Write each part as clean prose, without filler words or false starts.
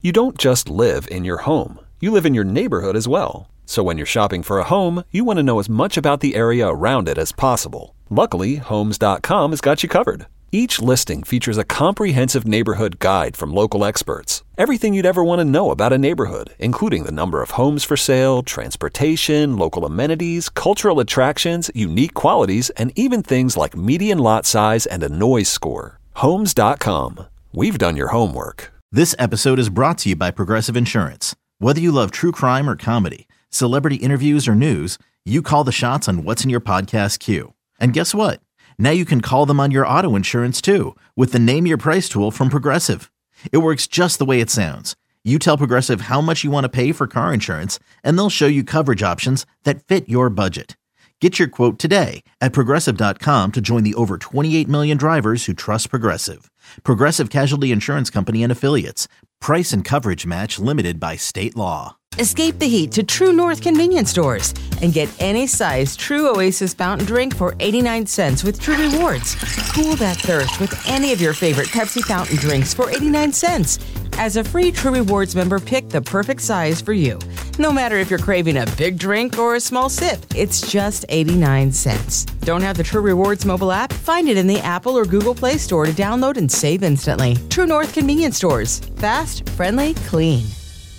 You don't just live in your home. You live in your neighborhood as well. So when you're shopping for a home, you want to know as much about the area around it as possible. Luckily, Homes.com has got you covered. Each listing features a comprehensive neighborhood guide from local experts. Everything you'd ever want to know about a neighborhood, including the number of homes for sale, transportation, local amenities, cultural attractions, unique qualities, and even things like median lot size and a noise score. Homes.com. We've done your homework. This episode is brought to you by Progressive Insurance. Whether you love true crime or comedy, celebrity interviews or news, you call the shots on what's in your podcast queue. And guess what? Now you can call them on your auto insurance too with the Name Your Price tool from Progressive. It works just the way it sounds. You tell Progressive how much you want to pay for car insurance, and they'll show you coverage options that fit your budget. Get your quote today at Progressive.com to join the over 28 million drivers who trust Progressive. Progressive Casualty Insurance Company and Affiliates. Price and coverage match limited by state law. Escape the heat to True North convenience stores and get any size True Oasis fountain drink for 89 cents with True Rewards. Cool that thirst with any of your favorite Pepsi fountain drinks for 89 cents. As a free True Rewards member, pick the perfect size for you. No matter if you're craving a big drink or a small sip, it's just 89 cents. Don't have the True Rewards mobile app? Find it in the Apple or Google Play Store to download and save instantly. True North convenience stores. Fast, friendly, clean.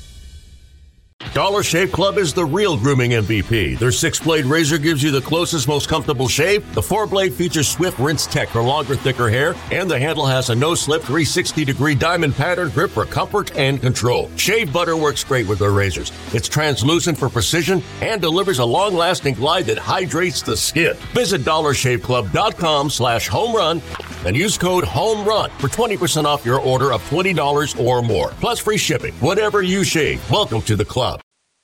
Dollar Shave Club is the real grooming MVP. Their 6-blade razor gives you the closest, most comfortable shave. The 4-blade features Swift Rinse Tech for longer, thicker hair. And the handle has a no-slip 360-degree diamond pattern grip for comfort and control. Shave butter works great with their razors. It's translucent for precision and delivers a long-lasting glide that hydrates the skin. Visit DollarShaveClub.com/homerun and use code HOMERUN for 20% off your order of $20 or more. Plus free shipping. Whatever you shave, welcome to the club.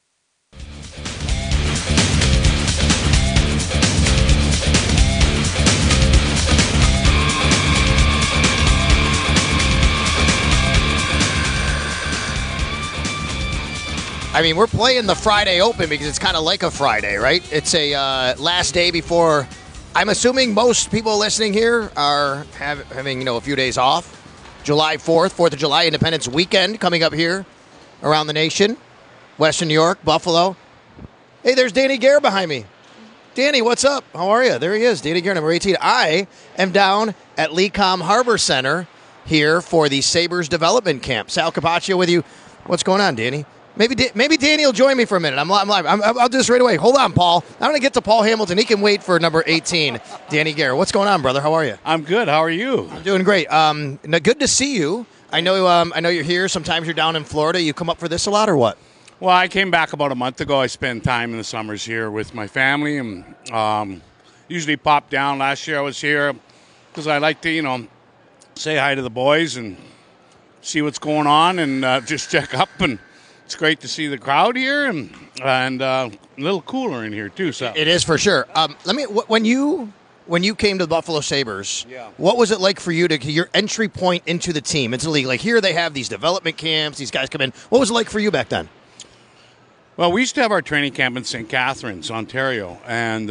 I mean, we're playing the Friday Open because it's kind of like a Friday, right? It's a last day before. I'm assuming most people listening here are having a few days off. July 4th of July, Independence Weekend coming up here around the nation. Western New York, Buffalo. Hey, there's Danny Gare behind me. Danny, what's up? How are you? There he is, Danny Gare, number 18. I am down at Lecom Harbor Center here for the Sabres Development Camp. Sal Capaccio with you. What's going on, Danny? Maybe Danny will join me for a minute. I'm live. I'll do this right away. Hold on, Paul. I'm going to get to Paul Hamilton. He can wait for number 18, Danny Gare. What's going on, brother? How are you? I'm good. How are you? I'm doing great. Good to see you. I know you're here. Sometimes you're down in Florida. You come up for this a lot or what? Well, I came back about a month ago. I spend time in the summers here with my family and usually pop down. Last year I was here because I like to, say hi to the boys and see what's going on and just check up. And it's great to see the crowd here and a little cooler in here too. So it is for sure. When you came to the Buffalo Sabres, what was it like for you to your entry point into the team, into the league? Like here they have these development camps, these guys come in. What was it like for you back then? Well, we used to have our training camp in St. Catharines, Ontario, and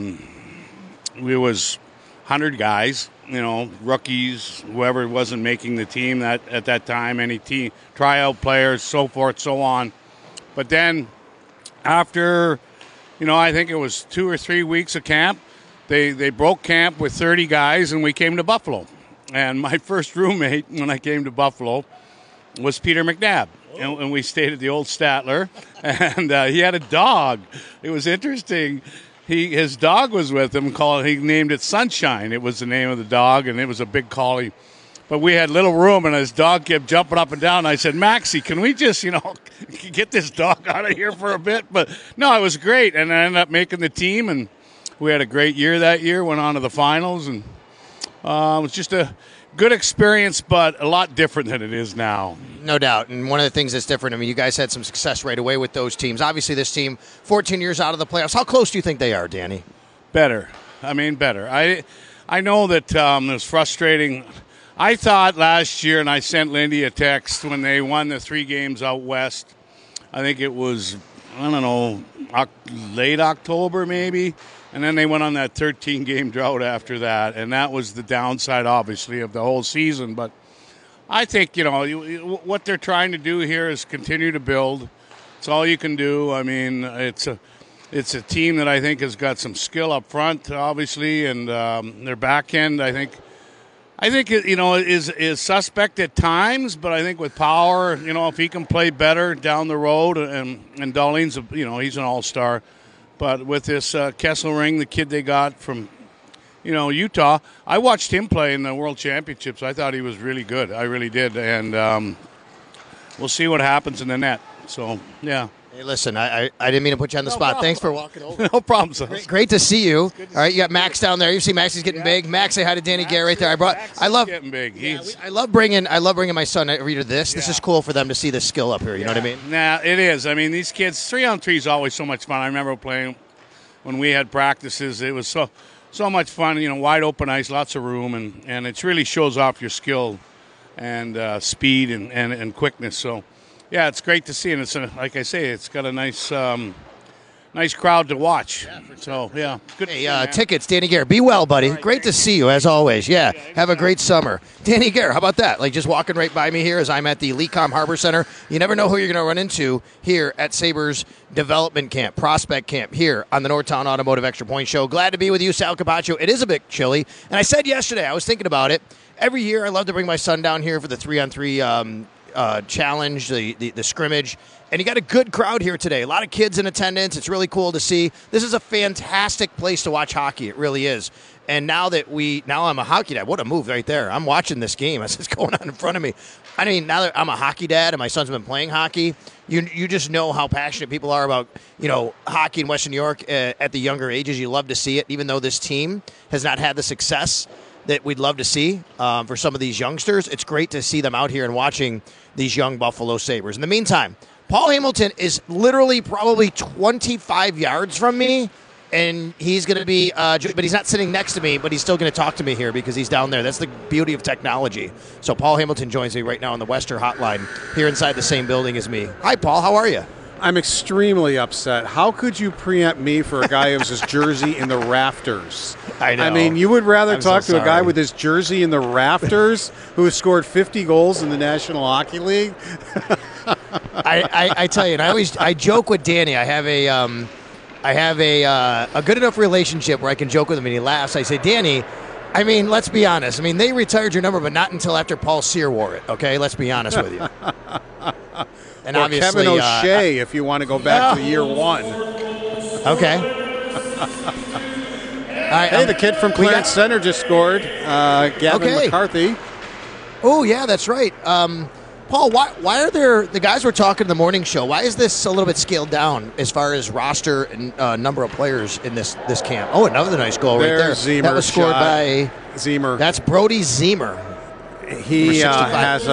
we was 100 guys, rookies, whoever wasn't making the team at that time, any team, tryout players, so forth, so on. But then after, I think it was 2 or 3 weeks of camp, they broke camp with 30 guys, and we came to Buffalo. And my first roommate when I came to Buffalo was Peter McNabb. And we stayed at the old Statler, and he had a dog. It was interesting. His dog was with him. He named it Sunshine. It was the name of the dog, and it was a big collie. But we had little room, and his dog kept jumping up and down. And I said, Maxie, can we just, get this dog out of here for a bit? But no, it was great, and I ended up making the team, and we had a great year that year. Went on to the finals, and it was just a good experience, but a lot different than it is now. No doubt. And one of the things that's different, you guys had some success right away with those teams. Obviously, this team, 14 years out of the playoffs. How close do you think they are, Danny? Better. Better. I know that it was frustrating. I thought last year, and I sent Lindy a text when they won the 3 games out west. I think it was, late October maybe. And then they went on that 13-game drought after that. And that was the downside, obviously, of the whole season. But I think, what they're trying to do here is continue to build. It's all you can do. I mean, it's a team that I think has got some skill up front, obviously, and their back end, I think is suspect at times, but I think with power, if he can play better down the road, and Darlene's, he's an all-star. But with this Kesselring, the kid they got from, Utah, I watched him play in the World Championships. I thought he was really good. I really did. And we'll see what happens in the net. So, yeah. Hey, listen, I didn't mean to put you on the spot. Thanks for walking over. No problem, son. Great to see you. All right, you got Max down there. You see Max is getting big. Max, say hi to Danny Gare right there. I love getting big. I love bringing my son every to this. This is cool for them to see the skill up here. You know what I mean? Nah, it is. I mean, these kids, 3-on-3 is always so much fun. I remember playing when we had practices. It was so much fun. Wide open ice, lots of room, and it really shows off your skill and speed and quickness. So. Yeah, it's great to see, and it's like I say, it's got a nice crowd to watch. Yeah, sure. So yeah, good. Hey, tickets, Danny Gare. Be well, buddy. Right, great to see you as always. Yeah, have a great summer, Danny Gare. How about that? Like just walking right by me here as I'm at the Lecom Harbor Center. You never know who you're going to run into here at Sabres Development Camp, Prospect Camp here on the Northtown Automotive Extra Point Show. Glad to be with you, Sal Capaccio. It is a bit chilly, and I said yesterday I was thinking about it. Every year I love to bring my son down here for the 3-on-3. Challenge, the scrimmage, and you got a good crowd here today. A lot of kids in attendance. It's really cool to see. This is a fantastic place to watch hockey. It really is. And now I'm a hockey dad. What a move right there. I'm watching this game as it's going on in front of me. I mean, now that I'm a hockey dad and my son's been playing hockey, you just know how passionate people are about, hockey in Western New York at the younger ages. You love to see it, even though this team has not had the success that we'd love to see for some of these youngsters. It's great to see them out here and watching these young Buffalo Sabres. In the meantime, Paul Hamilton is literally probably 25 yards from me, and he's going to be, but he's not sitting next to me, but he's still going to talk to me here because he's down there. That's the beauty of technology. So Paul Hamilton joins me right now on the Western Hotline here inside the same building as me. Hi, Paul. How are you? I'm extremely upset. How could you preempt me for a guy who has his jersey in the rafters? I know. I mean, you would rather talk to a guy with his jersey in the rafters who has scored 50 goals in the National Hockey League? I tell you, and I joke with Danny. I have a good enough relationship where I can joke with him, and he laughs. I say, Danny, I mean, let's be honest. I mean, they retired your number, but not until after Paul Sear wore it. Okay, let's be honest with you. And or Kevin O'Shea, if you want to go back to year one. Okay. Hey, the kid from Clarence Center just scored. Gavin McCarthy. Oh, yeah, that's right. Paul, why are the guys were talking in the morning show, why is this a little bit scaled down as far as roster and number of players in this camp? Oh, another nice goal right there. Zemer that was scored by Zemer. That's Brody Zemer. He has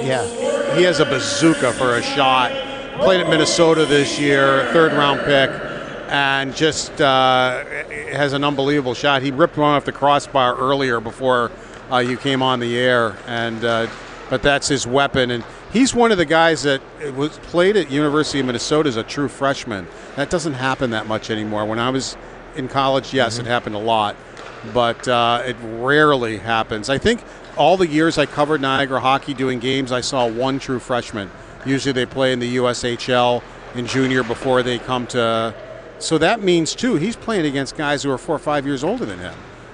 a bazooka for a shot. Played at Minnesota this year, third-round pick, and just has an unbelievable shot. He ripped one off the crossbar earlier before you came on the air, and but that's his weapon. And he's one of the guys that was played at University of Minnesota as a true freshman. That doesn't happen that much anymore. When I was in college, yes, it happened a lot, but it rarely happens. I think all the years I covered Niagara hockey doing games, I saw one true freshman. Usually they play in the USHL in junior before they come to. So that means, too, he's playing against guys who are 4 or 5 years older than him,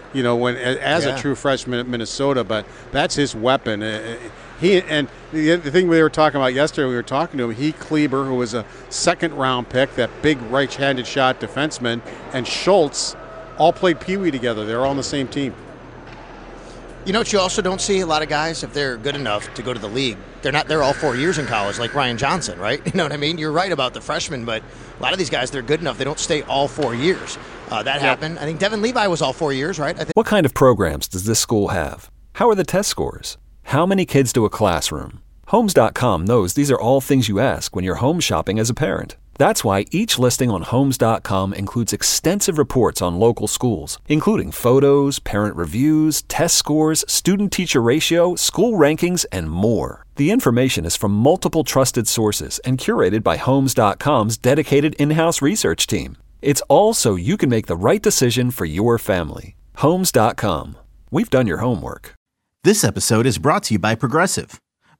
as a true freshman at Minnesota. But that's his weapon. And the thing we were talking about yesterday, we were talking to him, he, Kleber, who was a second-round pick, that big right-handed shot defenseman, and Schultz all played Pee Wee together. They're all on the same team. You know what you also don't see? A lot of guys, if they're good enough to go to the league, they're all 4 years in college, like Ryan Johnson, right? You know what I mean? You're right about the freshmen, but a lot of these guys, they're good enough. They don't stay all 4 years. That happened. I think Devin Levi was all 4 years, right? What kind of programs does this school have? How are the test scores? How many kids do a classroom? Homes.com knows these are all things you ask when you're home shopping as a parent. That's why each listing on Homes.com includes extensive reports on local schools, including photos, parent reviews, test scores, student-teacher ratio, school rankings, and more. The information is from multiple trusted sources and curated by Homes.com's dedicated in-house research team. It's all so you can make the right decision for your family. Homes.com. We've done your homework. This episode is brought to you by Progressive.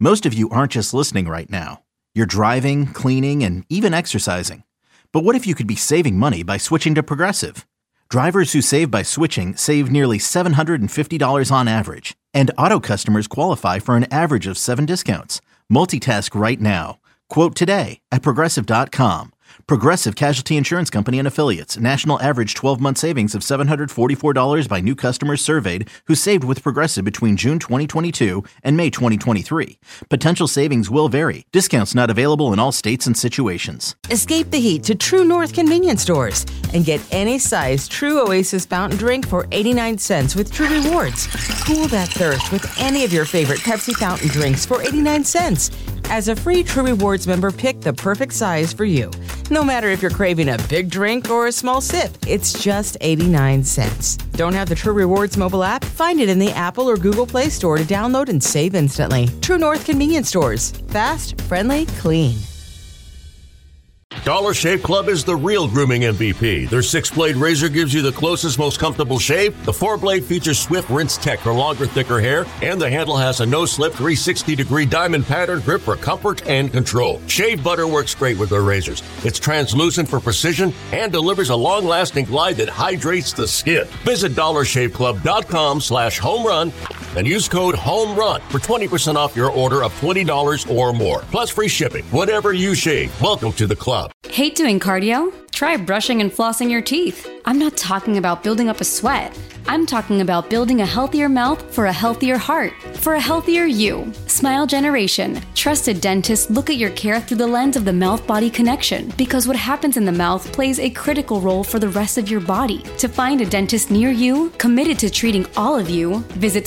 Most of you aren't just listening right now. You're driving, cleaning, and even exercising. But what if you could be saving money by switching to Progressive? Drivers who save by switching save nearly $750 on average. And auto customers qualify for an average of 7 discounts. Multitask right now. Quote today at Progressive.com. Progressive Casualty Insurance Company and Affiliates. National average 12-month savings of $744 by new customers surveyed who saved with Progressive between June 2022 and May 2023. Potential savings will vary. Discounts not available in all states and situations. Escape the heat to True North convenience stores and get any size True Oasis fountain drink for 89 cents with True Rewards. Cool that thirst with any of your favorite Pepsi fountain drinks for 89 cents. As a free True Rewards member, pick the perfect size for you. No matter if you're craving a big drink or a small sip, it's just 89 cents. Don't have the True Rewards mobile app? Find it in the Apple or Google Play Store to download and save instantly. True North convenience stores. Fast, friendly, clean. Dollar Shave Club is the real grooming MVP. Their 6-blade razor gives you the closest, most comfortable shave. The 4-blade features Swift Rinse Tech for longer, thicker hair, and the handle has a no-slip 360-degree diamond pattern grip for comfort and control. Shave butter works great with their razors. It's translucent for precision and delivers a long-lasting glide that hydrates the skin. Visit DollarShaveClub.com/homerun and use code HOMERUN for 20% off your order of $20 or more. Plus free shipping. Whatever you shave, welcome to the club. Hate doing cardio? Try brushing and flossing your teeth. I'm not talking about building up a sweat. I'm talking about building a healthier mouth for a healthier heart, for a healthier you. Smile Generation. Trusted dentists look at your care through the lens of the mouth-body connection, because what happens in the mouth plays a critical role for the rest of your body. To find a dentist near you, committed to treating all of you, visit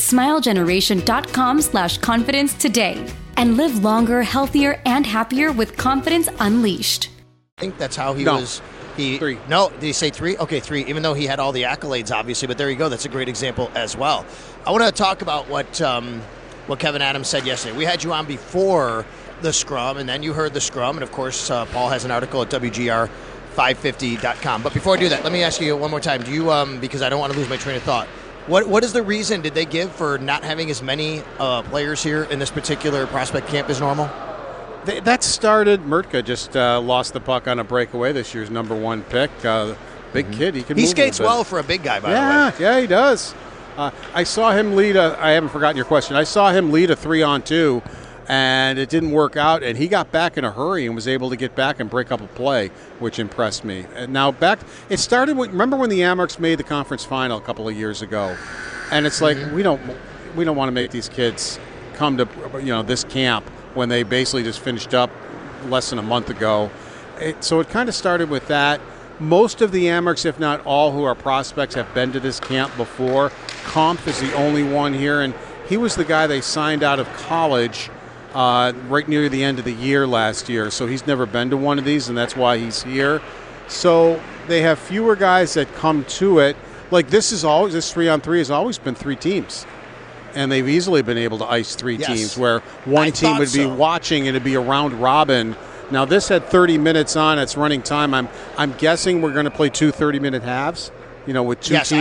smilegeneration.com/confidence today and live longer, healthier, and happier with confidence unleashed. I think that's how he was. Three. No, did he say 3? Okay, 3, even though he had all the accolades, obviously. But there you go. That's a great example as well. I want to talk about what Kevin Adams said yesterday. We had you on before the scrum, and then you heard the scrum. And, of course, Paul has an article at WGR550.com. But before I do that, let me ask you one more time. Do you, because I don't want to lose my train of thought, what is the reason did they give for not having as many players here in this particular prospect camp as normal? That started, Murtka just lost the puck on a breakaway, this year's number 1 pick. Big kid, he can move. He skates well for a big guy, by the way. Yeah, he does. I saw him lead I haven't forgotten your question. I saw him lead a 3-on-2, and it didn't work out, and he got back in a hurry and was able to get back and break up a play, which impressed me. And now it started remember when the Amerks made the conference final a couple of years ago, and it's like we don't want to make these kids come to this camp when they basically just finished up less than a month ago. So it kind of started with that. Most of the Amerks, if not all, who are prospects have been to this camp before. Kampf is the only one here, and he was the guy they signed out of college right near the end of the year last year. So he's never been to one of these, and that's why he's here. So they have fewer guys that come to it. Like this 3-on-3 has always been 3 teams. And they've easily been able to ice 3 teams where one team would be watching and it'd be a round robin. Now this had 30 minutes on its running time. I'm guessing we're going to play 2 30-minute halves, with 2 teams here.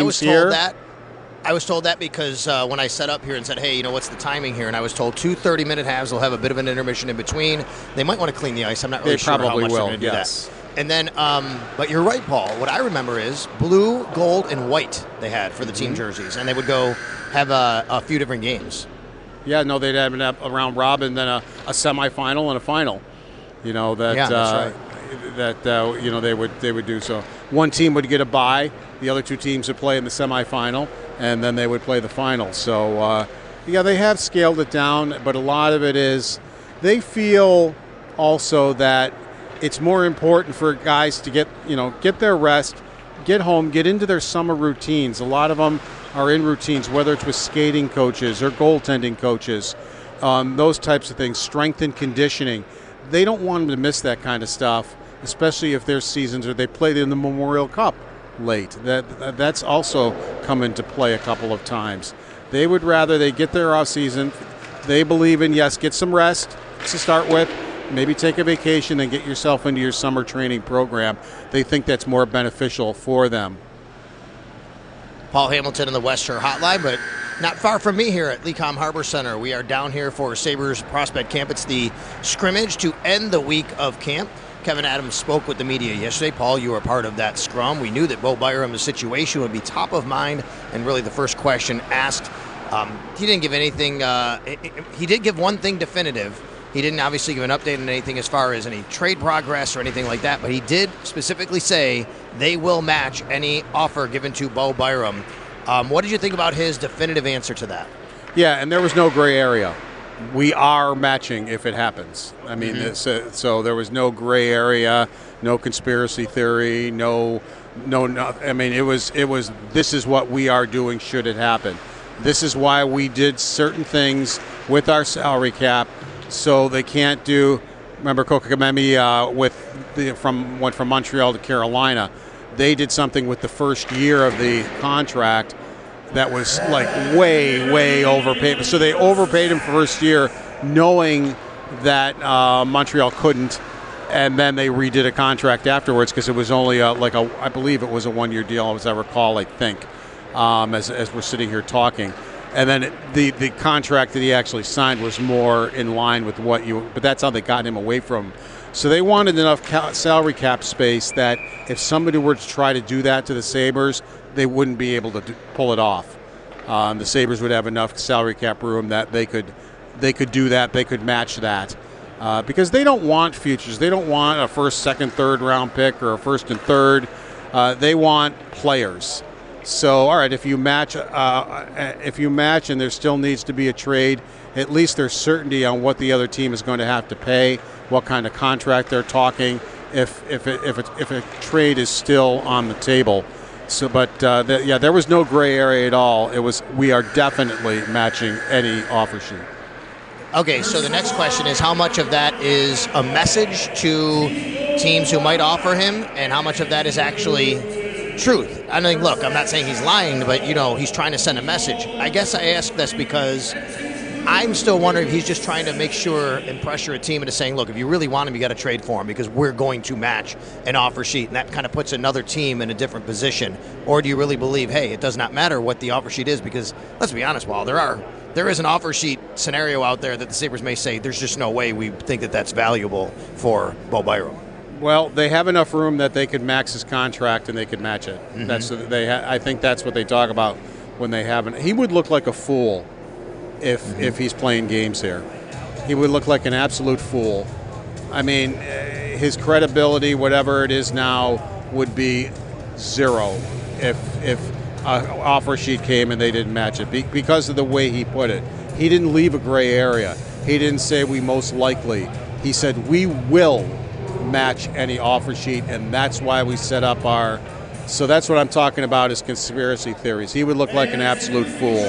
I was told that because when I set up here and said, hey, what's the timing here? And I was told 2 30-minute halves will have a bit of an intermission in between. They might want to clean the ice. I'm not really sure how much they're going to do that. And then, but you're right, Paul. What I remember is blue, gold, and white they had for the team jerseys. And they would go have a few different games. Yeah, no, they'd have a round robin, then a semifinal and a final. That's right. They would do so. One team would get a bye. The other 2 teams would play in the semifinal, and then they would play the final. So, they have scaled it down, but a lot of it is they feel also that it's more important for guys to get their rest, get home, get into their summer routines. A lot of them are in routines, whether it's with skating coaches or goaltending coaches, those types of things, strength and conditioning. They don't want them to miss that kind of stuff, especially if there's seasons or they play in the Memorial Cup late. That's also come into play a couple of times. They would rather they get their off season. They believe in, get some rest to start with, maybe take a vacation and get yourself into your summer training program. They think that's more beneficial for them. Paul Hamilton in the West Shore Hotline, but Not far from me here at Lecom Harbor Center. We are down here for Sabres Prospect Camp. It's the scrimmage to end the week of camp. Kevin Adams spoke with the media yesterday. Paul, you were part of that scrum. We knew that Bo Byram's situation would be top of mind and really the first question asked. He didn't give anything. He did give one thing definitive. He didn't obviously give an update on anything as far as any trade progress or anything like that, but he did specifically say they will match any offer given to Bo Byram. What did you think about his definitive answer to that? Yeah, and there was no gray area. We are matching if it happens. I mean, so there was no gray area, no conspiracy theory, no. I mean, it was. This is what we are doing should it happen. This is why we did certain things with our salary cap, so they can't do. Remember, Kotkaniemi went from Montreal to Carolina. They did something with the first year of the contract that was like way overpaid. So they overpaid him for first year, knowing that Montreal couldn't, and then they redid a contract afterwards because it was only I believe it was a 1-year deal, as I recall. I think as we're sitting here talking, and then the contract that he actually signed was more in line with but that's how they got him away from. So they wanted enough salary cap space that if somebody were to try to do that to the Sabres, they wouldn't be able to pull it off. The Sabres would have enough salary cap room that they could do that. They could match that because they don't want futures. They don't want a first, second, third round pick or a first and third. They want players. So all right, if you match and there still needs to be a trade, at least there's certainty on what the other team is going to have to pay, what kind of contract they're talking, if a trade is still on the table. So, but there was no gray area at all. It was we are definitely matching any offer sheet. Okay, so the next question is how much of that is a message to teams who might offer him, and how much of that is actually truth? I mean, look, I'm not saying he's lying, but he's trying to send a message. I guess I ask this because I'm still wondering if he's just trying to make sure and pressure a team into saying, look, if you really want him, you got to trade for him because we're going to match an offer sheet, and that kind of puts another team in a different position. Or do you really believe, hey, it does not matter what the offer sheet is? Because let's be honest, Paul, there is an offer sheet scenario out there that the Sabres may say there's just no way we think that that's valuable for Bo Byram. Well, they have enough room that they could max his contract and they could match it. Mm-hmm. I think that's what they talk about when they haven't. He would look like a fool if he's playing games here. He would look like an absolute fool. I mean, his credibility, whatever it is now, would be zero if an offer sheet came and they didn't match it because of the way he put it. He didn't leave a gray area. He didn't say we most likely. He said we will match any offer sheet, and that's why we set up our. So that's what I'm talking about is conspiracy theories. He would look like an absolute fool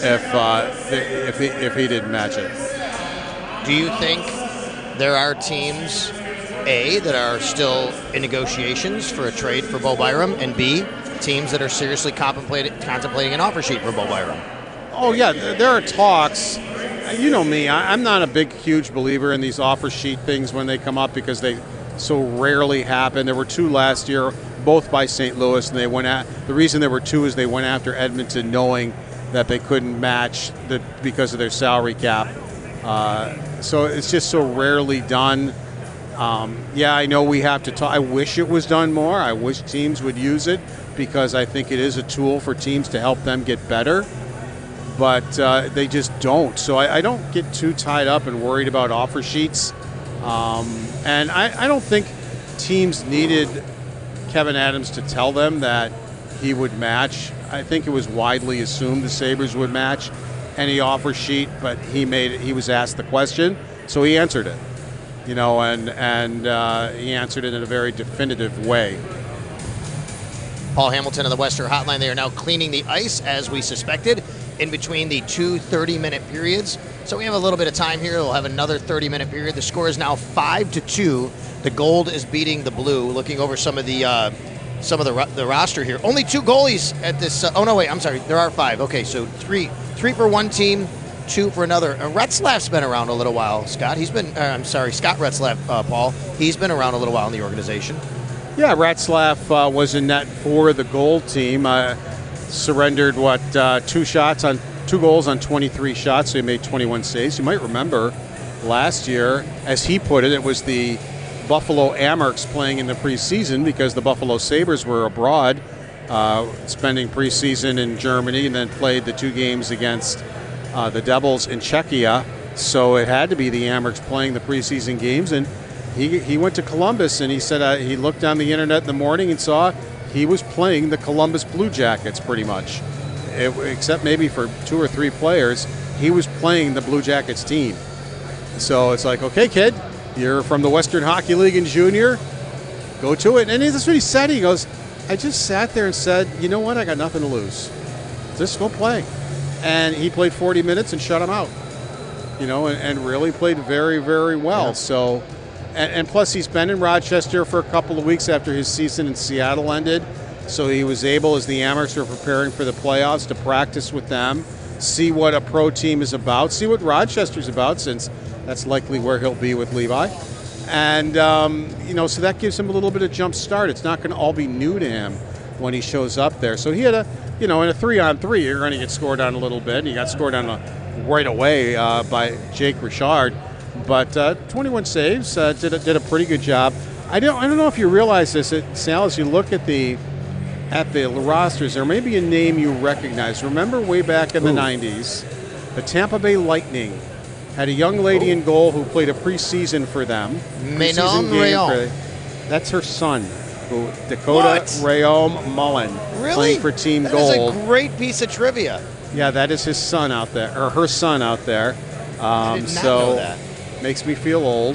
if he didn't match it. Do you think there are teams, A, that are still in negotiations for a trade for Bo Byram, and B, teams that are seriously contemplating an offer sheet for Bo Byram? Oh, yeah, there are talks. You know me, I'm not a huge believer in these offer sheet things when they come up because they so rarely happen. There were 2 last year, both by St. Louis, and the reason there were 2 is they went after Edmonton knowing that they couldn't match because of their salary cap. So it's just so rarely done. I know we have to talk. I wish it was done more. I wish teams would use it because I think it is a tool for teams to help them get better. But they just don't. So I don't get too tied up and worried about offer sheets. And I don't think teams needed Kevin Adams to tell them that he would match. I think it was widely assumed the Sabres would match any offer sheet, but he was asked the question, so he answered it. And he answered it in a very definitive way. Paul Hamilton of the Western Hotline. They are now cleaning the ice, as we suspected, in between the 2 30-minute periods. So we have a little bit of time here. We'll have another 30-minute period. The score is now 5-2. The Gold is beating the Blue. Looking over some of the roster here. Only 2 goalies at this. I'm sorry. There are 5. Okay, so three for one team, 2 for another. Retzlaff's been around a little while. Scott. Scott Retzlaff. Paul. He's been around a little while in the organization. Yeah, Retzlaff was in net for the Gold team. Surrendered 2 shots on 2 goals on 23 shots, so he made 21 saves. You might remember last year, as he put it, it was the Buffalo Amerks playing in the preseason because the Buffalo Sabres were abroad, spending preseason in Germany, and then played the 2 games against the Devils in Czechia. So it had to be the Amerks playing the preseason games, and he went to Columbus, and he said he looked on the internet in the morning and saw he was playing the Columbus Blue Jackets pretty much. Except maybe for 2 or 3 players, he was playing the Blue Jackets team. So it's like, okay, kid, you're from the Western Hockey League in junior, go to it. And that's what he said. He goes, I just sat there and said, you know what, I got nothing to lose. Just go play. And he played 40 minutes and shut him out, and really played very, very well. Yeah. So, and plus he's been in Rochester for a couple of weeks after his season in Seattle ended. So he was able, as the Amerks were preparing for the playoffs, to practice with them, see what a pro team is about, see what Rochester's about, since that's likely where he'll be with Levi. And, so that gives him a little bit of jump start. It's not going to all be new to him when he shows up there. So he had in a 3-on-3, you're going to get scored on a little bit. And he got scored on right away by Jake Richard. But 21 saves, did a pretty good job. I don't know if you realize this, Sal, as you look at the rosters, there may be a name you recognize. Remember way back in the 90s, the Tampa Bay Lightning had a young lady in goal who played a preseason for them. Manon Rhéaume. That's her son, Dakota Rhéaume Mullen, playing for Team Gold. That is a great piece of trivia. Yeah, that is his son out there, or her son out there. I did not know that. Makes me feel old.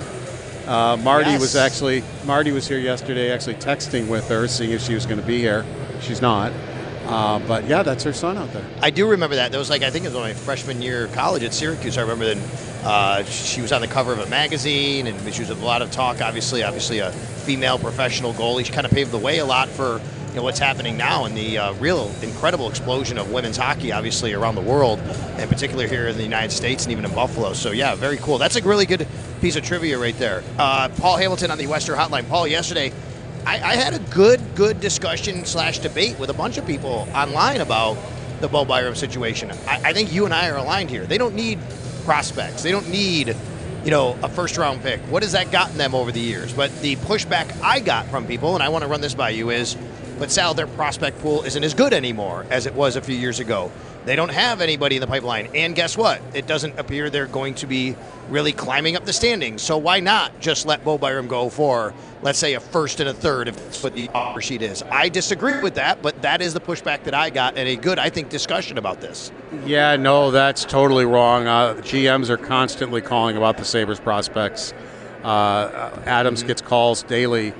Marty was here yesterday, actually texting with her, seeing if she was going to be here. She's not. But yeah, that's her son out there. I do remember that. That was I think it was my freshman year of college at Syracuse. I remember then she was on the cover of a magazine, and she was a lot of talk. Obviously a female professional goalie. She kind of paved the way a lot for what's happening now and the real incredible explosion of women's hockey, obviously around the world, and particularly here in the United States and even in Buffalo. So yeah, very cool. That's a really good piece of trivia right there. Paul Hamilton on the Western Hotline. Paul, yesterday I had a good discussion / debate with a bunch of people online about the Bo Byram situation. I think you and I are aligned here. They don't need prospects. They don't need a first-round pick. What has that gotten them over the years? But the pushback I got from people, and I want to run this by you, is, but Sal, their prospect pool isn't as good anymore as it was a few years ago. They don't have anybody in the pipeline. And guess what? It doesn't appear they're going to be really climbing up the standings. So why not just let Bo Byram go for, let's say, a first and a third, if that's what the offer sheet is? I disagree with that, but that is the pushback that I got, and a good, I think, discussion about this. Yeah, no, that's totally wrong. GMs are constantly calling about the Sabres prospects. Adams gets calls daily,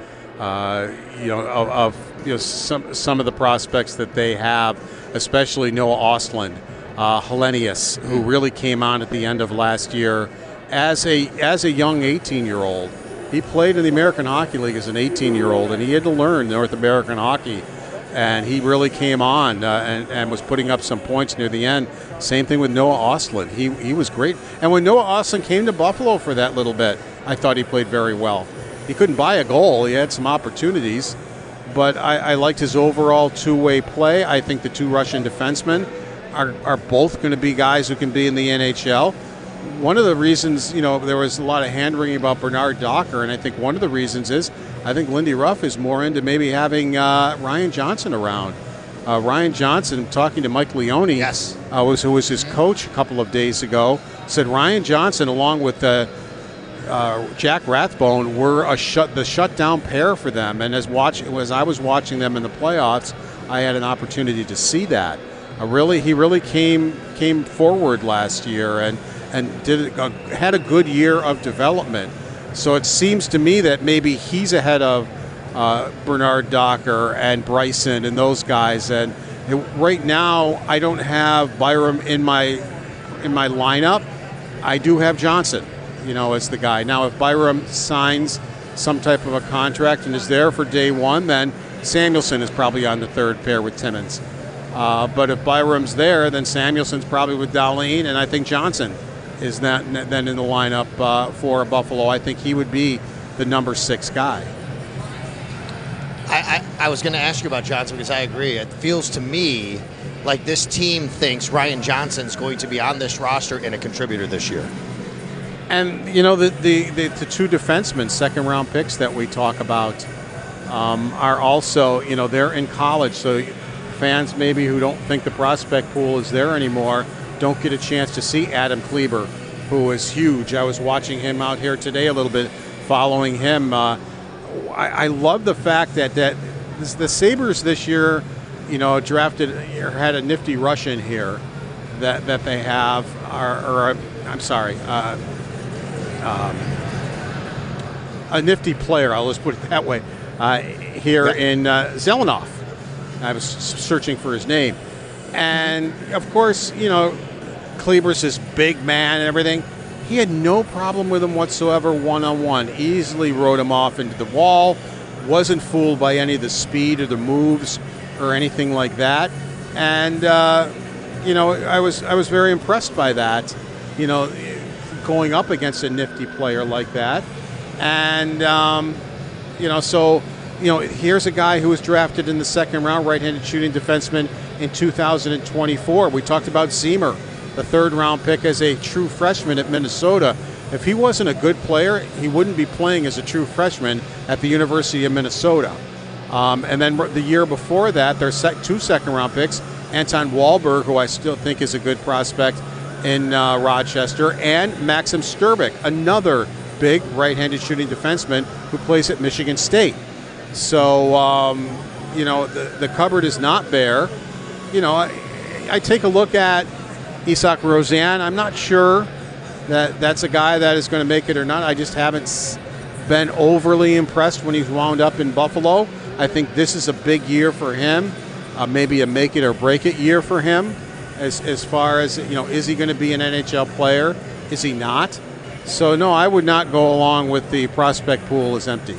of some of the prospects that they have, especially Noah Ostlund, Hellenius, who really came on at the end of last year as a young 18-year-old. He played in the American Hockey League as an 18-year-old, and he had to learn North American hockey. And he really came on and was putting up some points near the end. Same thing with Noah Ostlund. He was great. And when Noah Ostlund came to Buffalo for that little bit, I thought he played very well. He couldn't buy a goal. He had some opportunities. But I liked his overall two-way play. I think the 2 Russian defensemen are both going to be guys who can be in the NHL. One of the reasons, there was a lot of hand-wringing about Bernard Docker, and I think one of the reasons is I think Lindy Ruff is more into maybe having Ryan Johnson around. Ryan Johnson, talking to Mike Leone, who was his coach a couple of days ago, said Ryan Johnson, along with Jack Rathbone, were the shutdown pair for them. And as I was watching them in the playoffs, I had an opportunity to see that. He really came forward last year and had a good year of development. So it seems to me that maybe he's ahead of Bernard Docker and Bryson and those guys. And right now, I don't have Byram in my lineup. I do have Johnson, as the guy. Now, if Byram signs some type of a contract and is there for day one, then Samuelson is probably on the third pair with Timmins. But if Byram's there, then Samuelson's probably with Dahlin, and I think Johnson is then in the lineup for Buffalo. I think he would be the number 6 guy. I was going to ask you about Johnson because I agree. It feels to me like this team thinks Ryan Johnson's going to be on this roster and a contributor this year. And, the two defensemen, second-round picks that we talk about are also, they're in college. So fans maybe who don't think the prospect pool is there anymore don't get a chance to see Adam Kleber, who is huge. I was watching him out here today a little bit, following him. I love the fact that the Sabres this year, drafted or had a nifty Russian here that they have, a nifty player. I'll just put it that way. Here in Zelenov. I was searching for his name. And, of course, Kleber's this big man and everything. He had no problem with him whatsoever one-on-one. Easily rode him off into the wall. Wasn't fooled by any of the speed or the moves or anything like that. And, I was very impressed by that, going up against a nifty player like that. And, here's a guy who was drafted in the second round, right-handed shooting defenseman in 2024. We talked about Ziemer, the third-round pick as a true freshman at Minnesota. If he wasn't a good player, he wouldn't be playing as a true freshman at the University of Minnesota. And then the year before that, there's two second-round picks, Anton Wahlberg, who I still think is a good prospect in Rochester, and Maxim Strbik, another big right-handed shooting defenseman who plays at Michigan State. So, the cupboard is not bare. I take a look at Isak Rosen. I'm not sure that that's a guy that is going to make it or not. I just haven't been overly impressed when he's wound up in Buffalo. I think this is a big year for him, maybe a make it or break it year for him as far as, is he going to be an NHL player? Is he not? So, no, I would not go along with the prospect pool is empty.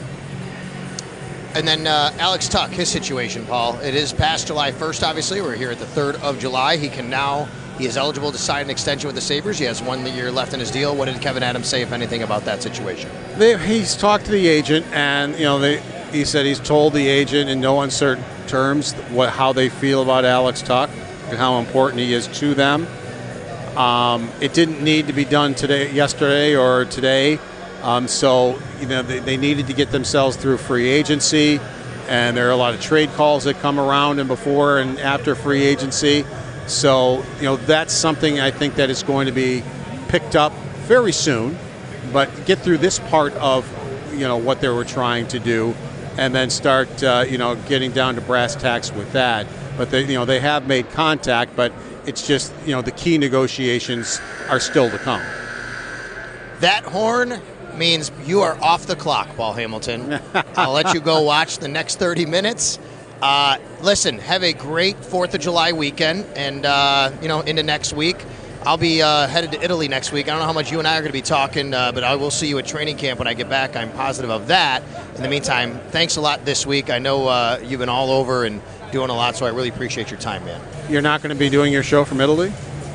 And then Alex Tuch, his situation, Paul. It is past July 1st, obviously. We're here at the 3rd of July. He is eligible to sign an extension with the Sabres. He has 1 year left in his deal. What did Kevyn Adams say, if anything, about that situation? He's talked to the agent, and, he said he's told the agent in no uncertain terms how they feel about Alex Tuch and how important he is to them. It didn't need to be done yesterday or today. So, they needed to get themselves through free agency, and there are a lot of trade calls that come around and before and after free agency. So, that's something I think that is going to be picked up very soon, but get through this part of, what they were trying to do and then start, getting down to brass tacks with that. But they have made contact, but it's just, the key negotiations are still to come. That horn means you are off the clock, Paul Hamilton. I'll let you go watch the next 30 minutes. Listen, have a great 4th of July weekend and, into next week. I'll be headed to Italy next week. I don't know how much you and I are going to be talking, but I will see you at training camp when I get back. I'm positive of that. In the meantime, thanks a lot this week. I know you've been all over and doing a lot, so I really appreciate your time, man. You're not going to be doing your show from Italy?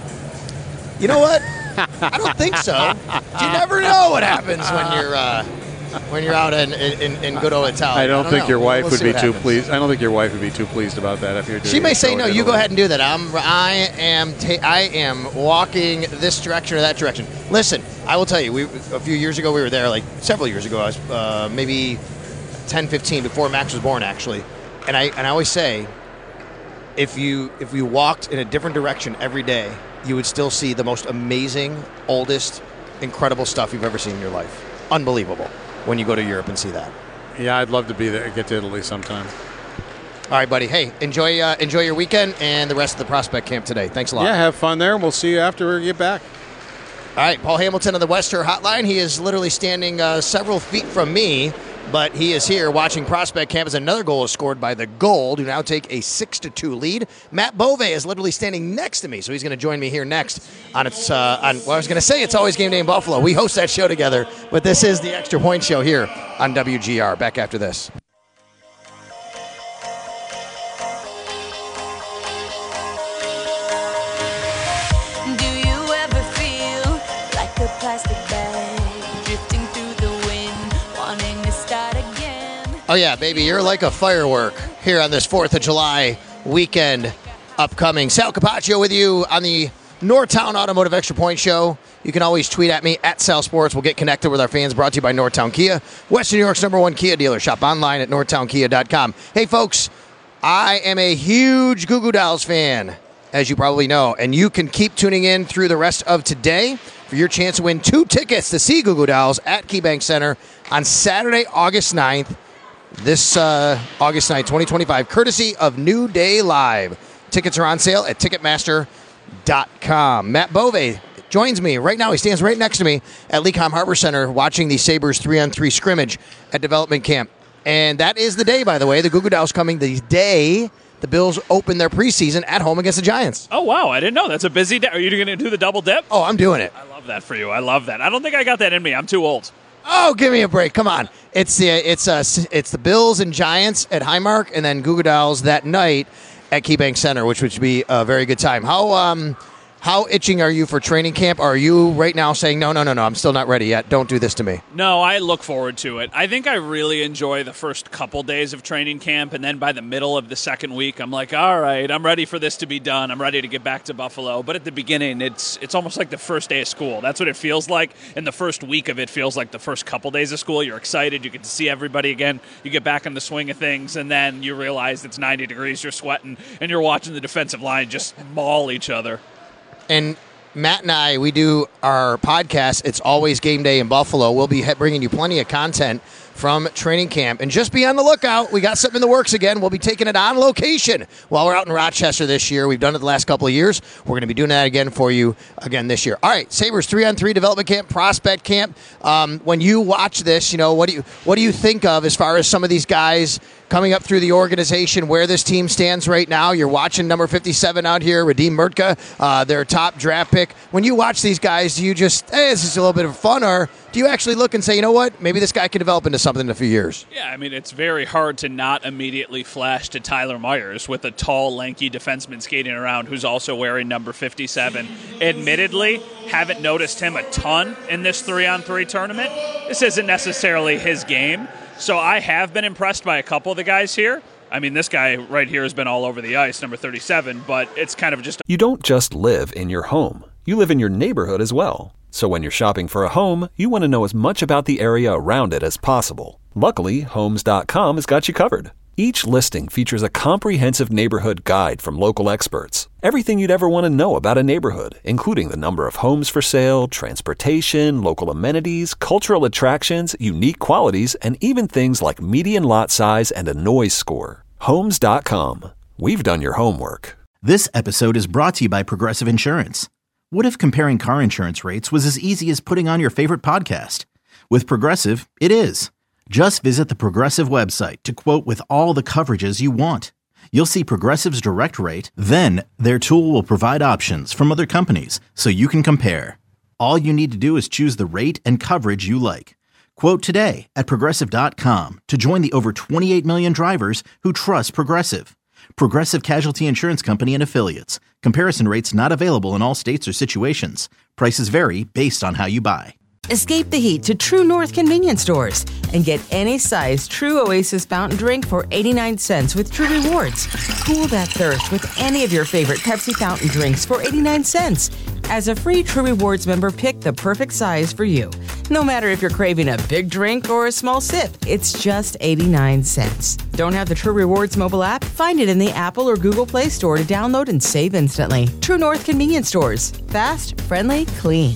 You know what? I don't think so. You never know what happens when you're out in good old Italy. I don't think your wife would be too pleased. I don't think your wife would be too pleased about that if you're doing. She may say no. You go ahead and do that. I am walking this direction or that direction. Listen, I will tell you. A few years ago we were there, like several years ago. I was maybe 10, 15 before Max was born, actually. And I always say, if you walked in a different direction every day, you would still see the most amazing, oldest, incredible stuff you've ever seen in your life. Unbelievable when you go to Europe and see that. Yeah, I'd love to be there. Get to Italy sometime. All right, buddy. Hey, enjoy your weekend and the rest of the prospect camp today. Thanks a lot. Yeah, have fun there. We'll see you after we get back. All right, Paul Hamilton of the Wester Hotline. He is literally standing several feet from me, but he is here watching prospect camp as another goal is scored by the Gold, who now take a 6-2 lead. Matt Bove is literally standing next to me, so he's going to join me here next on I was going to say it's Always Game Day in Buffalo. We host that show together, but this is the Extra Point Show here on WGR. Back after this. Do you ever feel like a plastic bag drifting through the wind, wanting to start again? Oh, yeah, baby, you're like a firework here on this 4th of July weekend. upcoming. Sal Capaccio with you on the Northtown Automotive Extra Point Show. You can always tweet at me at Sal Sports. We'll get connected with our fans. Brought to you by Northtown Kia, Western New York's #1 Kia dealer. Shop online at northtownkia.com. Hey, folks, I am a huge Goo Goo Dolls fan, as you probably know, and you can keep tuning in through the rest of today for your chance to win 2 tickets to see Goo Goo Dolls at KeyBank Center on Saturday, August 9th. This August 9th, 2025, courtesy of New Day Live. Tickets are on sale at Ticketmaster.com. Matt Bove joins me right now. He stands right next to me at Lecom Harbor Center watching the Sabres 3-on-3 scrimmage at development camp. And that is the day, by the way. The Goo Goo Dolls coming the day the Bills open their preseason at home against the Giants. Oh, wow. I didn't know. That's a busy day. Are you going to do the double dip? Oh, I'm doing it. I love that for you. I love that. I don't think I got that in me. I'm too old. Oh, give me a break. Come on. It's the Bills and Giants at Highmark, and then Goo Goo Dolls that night at KeyBank Center, which would be a very good time. How itching are you for training camp? Are you right now saying, no, I'm still not ready yet. Don't do this to me. No, I look forward to it. I think I really enjoy the first couple days of training camp, and then by the middle of the second week, I'm like, all right, I'm ready for this to be done. I'm ready to get back to Buffalo. But at the beginning, it's almost like the first day of school. That's what it feels like. And the first week of it feels like the first couple days of school. You're excited. You get to see everybody again. You get back in the swing of things, and then you realize it's 90 degrees. You're sweating, and you're watching the defensive line just maul each other. And Matt and I, we do our podcast. It's always game day in Buffalo. We'll be bringing you plenty of content from training camp. And just be on the lookout. We got something in the works again. We'll be taking it on location while we're out in Rochester this year. We've done it the last couple of years. We're going to be doing that again for you again this year. All right, Sabres 3-on-3 development camp, prospect camp. When you watch this, what do you think of as far as some of these guys coming up through the organization, where this team stands right now? You're watching number 57 out here, Radim Murtka, their top draft pick. When you watch these guys, do you just, hey, this is a little bit of fun, or do you actually look and say, you know what, maybe this guy could develop into something in a few years? Yeah, I mean, it's very hard to not immediately flash to Tyler Myers with a tall, lanky defenseman skating around who's also wearing number 57. Admittedly, haven't noticed him a ton in this 3-on-3 tournament. This isn't necessarily his game. So I have been impressed by a couple of the guys here. I mean, this guy right here has been all over the ice, number 37, but it's kind of just... You don't just live in your home. You live in your neighborhood as well. So when you're shopping for a home, you want to know as much about the area around it as possible. Luckily, Homes.com has got you covered. Each listing features a comprehensive neighborhood guide from local experts. Everything you'd ever want to know about a neighborhood, including the number of homes for sale, transportation, local amenities, cultural attractions, unique qualities, and even things like median lot size and a noise score. Homes.com. We've done your homework. This episode is brought to you by Progressive Insurance. What if comparing car insurance rates was as easy as putting on your favorite podcast? With Progressive, it is. Just visit the Progressive website to quote with all the coverages you want. You'll see Progressive's direct rate, then their tool will provide options from other companies so you can compare. All you need to do is choose the rate and coverage you like. Quote today at Progressive.com to join the over 28 million drivers who trust Progressive. Progressive Casualty Insurance Company and Affiliates. Comparison rates not available in all states or situations. Prices vary based on how you buy. Escape the heat to True North convenience stores and get any size True Oasis fountain drink for 89 cents with True Rewards. Cool that thirst with any of your favorite Pepsi fountain drinks for 89 cents. As a free True Rewards member, pick the perfect size for you. No matter if you're craving a big drink or a small sip, it's just 89 cents. Don't have the True Rewards mobile app? Find it in the Apple or Google Play Store to download and save instantly. True North convenience stores. Fast, friendly, clean.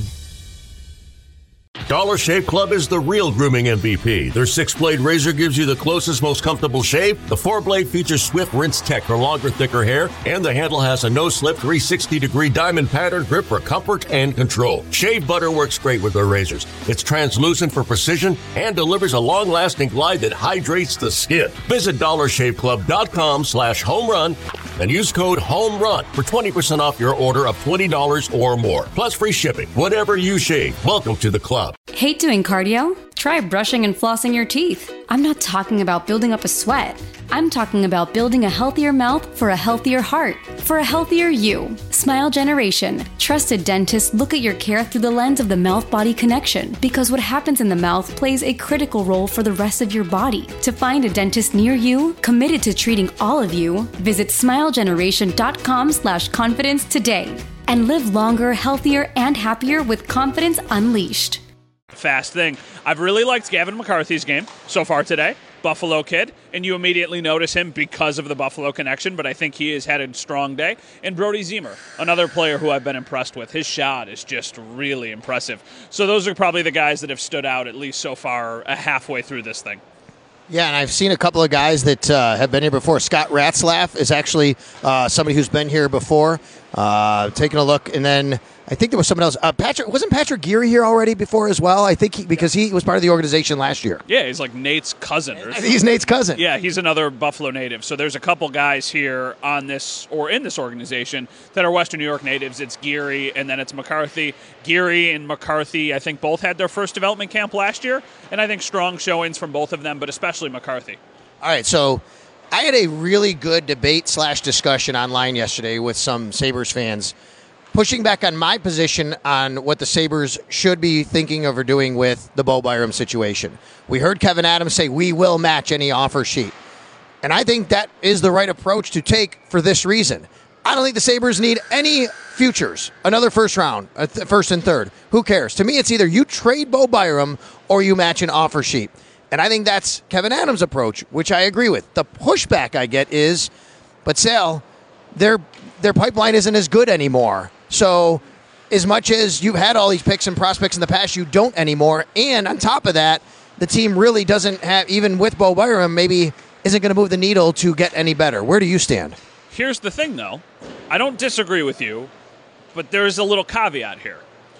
Dollar Shave Club is the real grooming MVP. Their 6-blade razor gives you the closest, most comfortable shave. The 4-blade features Swift Rinse Tech for longer, thicker hair, and the handle has a no-slip 360-degree diamond pattern grip for comfort and control. Shave butter works great with their razors. It's translucent for precision and delivers a long-lasting glide that hydrates the skin. Visit DollarShaveClub.com/homerun and use code HOMERUN for 20% off your order of $20 or more. Plus free shipping. Whatever you shave, welcome to the club. Hate doing cardio? try brushing and flossing your teeth. I'm not talking about building up a sweat. I'm talking about building a healthier mouth for a healthier heart, for a healthier you. Smile Generation. Trusted dentists look at your care through the lens of the mouth-body connection, because what happens in the mouth plays a critical role for the rest of your body. To find a dentist near you, committed to treating all of you, visit smilegeneration.com/confidence today. And live longer, healthier, and happier with confidence unleashed. Fast thing. I've really liked Gavin McCarthy's game so far today. Buffalo kid, and you immediately notice him because of the Buffalo connection, but I think he has had a strong day. And Brody Zemer, another player who I've been impressed with. His shot is just really impressive. So those are probably the guys that have stood out at least so far halfway through this thing. Yeah, and I've seen a couple of guys that have been here before. Scott Ratzlaff is actually somebody who's been here before. Taking a look, and then I think there was someone else. Wasn't Patrick Geary here already before as well? I think because he was part of the organization last year. Yeah, he's like Nate's cousin. I think he's Nate's cousin. Yeah, he's another Buffalo native. So there's a couple guys here on this or in this organization that are Western New York natives. It's Geary, and then it's McCarthy. Geary and McCarthy, I think, both had their first development camp last year, and I think strong showings from both of them, but especially McCarthy. All right, so I had a really good debate/discussion online yesterday with some Sabres fans, pushing back on my position on what the Sabres should be thinking of or doing with the Bo Byram situation. We heard Kevin Adams say, we will match any offer sheet. And I think that is the right approach to take for this reason. I don't think the Sabres need any futures, another first round, first and third. Who cares? To me, it's either you trade Bo Byram or you match an offer sheet. And I think that's Kevin Adams' approach, which I agree with. The pushback I get is, but Sal, their pipeline isn't as good anymore. So as much as you've had all these picks and prospects in the past, you don't anymore. And on top of that, the team really doesn't have, even with Bo Byram, maybe isn't going to move the needle to get any better. Where do you stand? Here's the thing, though. I don't disagree with you, but there's a little caveat here.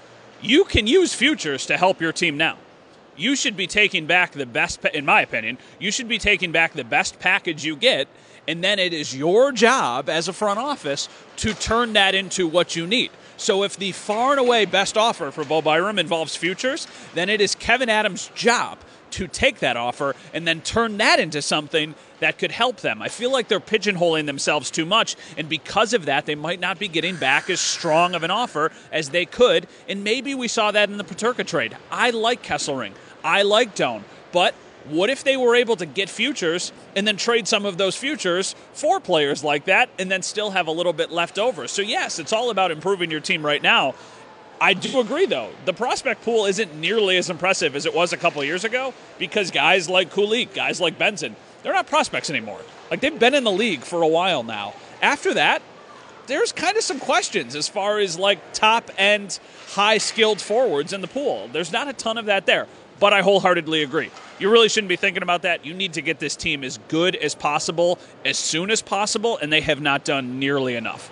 You can use futures to help your team now. You should be taking back the best, in my opinion, you should be taking back the best package you get, and then it is your job as a front office to turn that into what you need. So if the far and away best offer for Bo Byram involves futures, then it is Kevin Adams' job to take that offer and then turn that into something that could help them. I feel like they're pigeonholing themselves too much, and because of that, they might not be getting back as strong of an offer as they could, and maybe we saw that in the Peterka trade. I like Kesselring. I like Doan, but what if they were able to get futures and then trade some of those futures for players like that and then still have a little bit left over? So yes, it's all about improving your team right now. I do agree, though. The prospect pool isn't nearly as impressive as it was a couple of years ago because guys like Kulich, guys like Benson, they're not prospects anymore. Like, they've been in the league for a while now. After that, there's kind of some questions as far as, like, top-end, high-skilled forwards in the pool. There's not a ton of that there, but I wholeheartedly agree. You really shouldn't be thinking about that. You need to get this team as good as possible, as soon as possible, and they have not done nearly enough.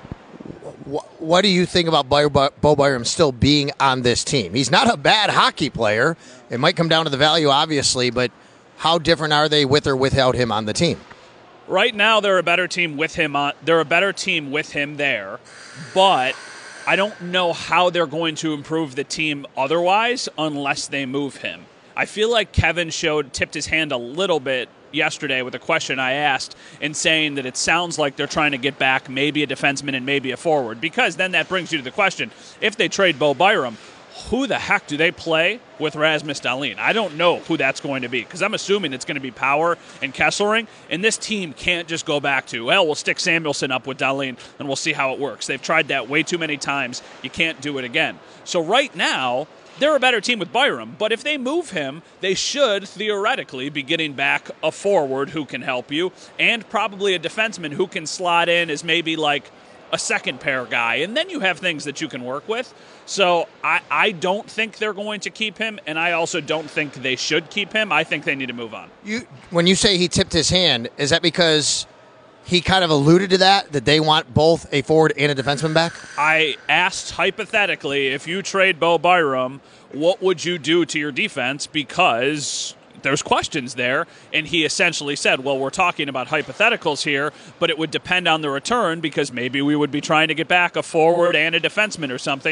What do you think about Bo Byram still being on this team? He's not a bad hockey player. It might come down to the value, obviously, but how different are they with or without him on the team? Right now, they're a better team with him on. They're a better team with him there, but I don't know how they're going to improve the team otherwise unless they move him. I feel like Kevin tipped his hand a little bit yesterday with a question I asked and saying that it sounds like they're trying to get back maybe a defenseman and maybe a forward, because then that brings you to the question, if they trade Bo Byram, who the heck do they play with Rasmus Dahlin? I don't know who that's going to be, because I'm assuming it's going to be Power and Kesselring, and this team can't just go back to, well, we'll stick Samuelsson up with Dahlin and we'll see how it works. They've tried that way too many times. You can't do it again. So right now, they're a better team with Byram, but if they move him, they should theoretically be getting back a forward who can help you and probably a defenseman who can slot in as maybe like a second pair guy, and then you have things that you can work with. So I don't think they're going to keep him, and I also don't think they should keep him. I think they need to move on. When you say he tipped his hand, is that because he kind of alluded to that they want both a forward and a defenseman back? I asked hypothetically, if you trade Bo Byram, what would you do to your defense? Because there's questions there, and he essentially said, well, we're talking about hypotheticals here, but it would depend on the return because maybe we would be trying to get back a forward and a defenseman or something.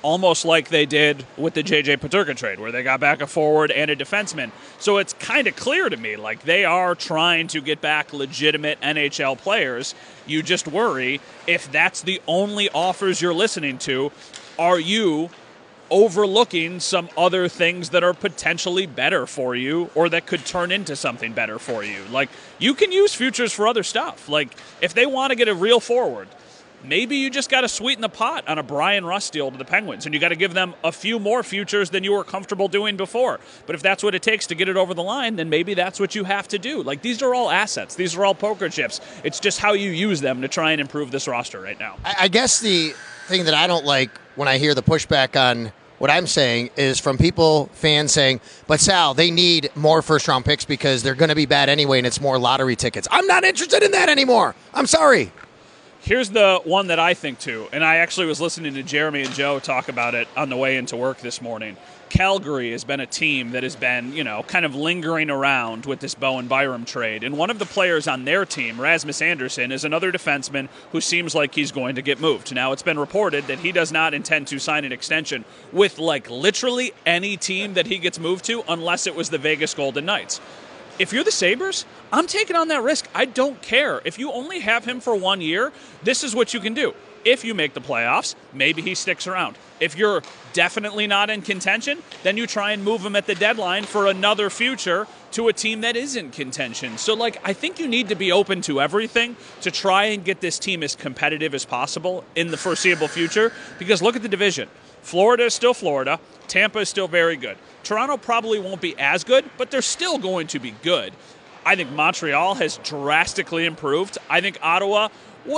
almost like they did with the J.J. Peterka trade, where they got back a forward and a defenseman. So it's kind of clear to me, like, they are trying to get back legitimate NHL players. You just worry, if that's the only offers you're listening to, are you overlooking some other things that are potentially better for you or that could turn into something better for you? Like, you can use futures for other stuff. Like, if they want to get a real forward, maybe you just got to sweeten the pot on a Brian Rust deal to the Penguins, and you got to give them a few more futures than you were comfortable doing before. But if that's what it takes to get it over the line, then maybe that's what you have to do. Like, these are all assets. These are all poker chips. It's just how you use them to try and improve this roster right now. I guess the thing that I don't like when I hear the pushback on what I'm saying is from people, fans saying, but Sal, they need more first-round picks because they're going to be bad anyway and it's more lottery tickets. I'm not interested in that anymore. I'm sorry. Here's the one that I think too, and I actually was listening to Jeremy and Joe talk about it on the way into work this morning. Calgary has been a team that has been, kind of lingering around with this Bowen Byram trade. And one of the players on their team, Rasmus Andersson, is another defenseman who seems like he's going to get moved. Now, it's been reported that he does not intend to sign an extension with, literally any team that he gets moved to unless it was the Vegas Golden Knights. If you're the Sabres, I'm taking on that risk. I don't care. If you only have him for 1 year, this is what you can do. If you make the playoffs, maybe he sticks around. If you're definitely not in contention, then you try and move him at the deadline for another future to a team that is in contention. So, I think you need to be open to everything to try and get this team as competitive as possible in the foreseeable future, because look at the division. Florida is still Florida. Tampa is still very good. Toronto probably won't be as good, but they're still going to be good. I think Montreal has drastically improved. I think Ottawa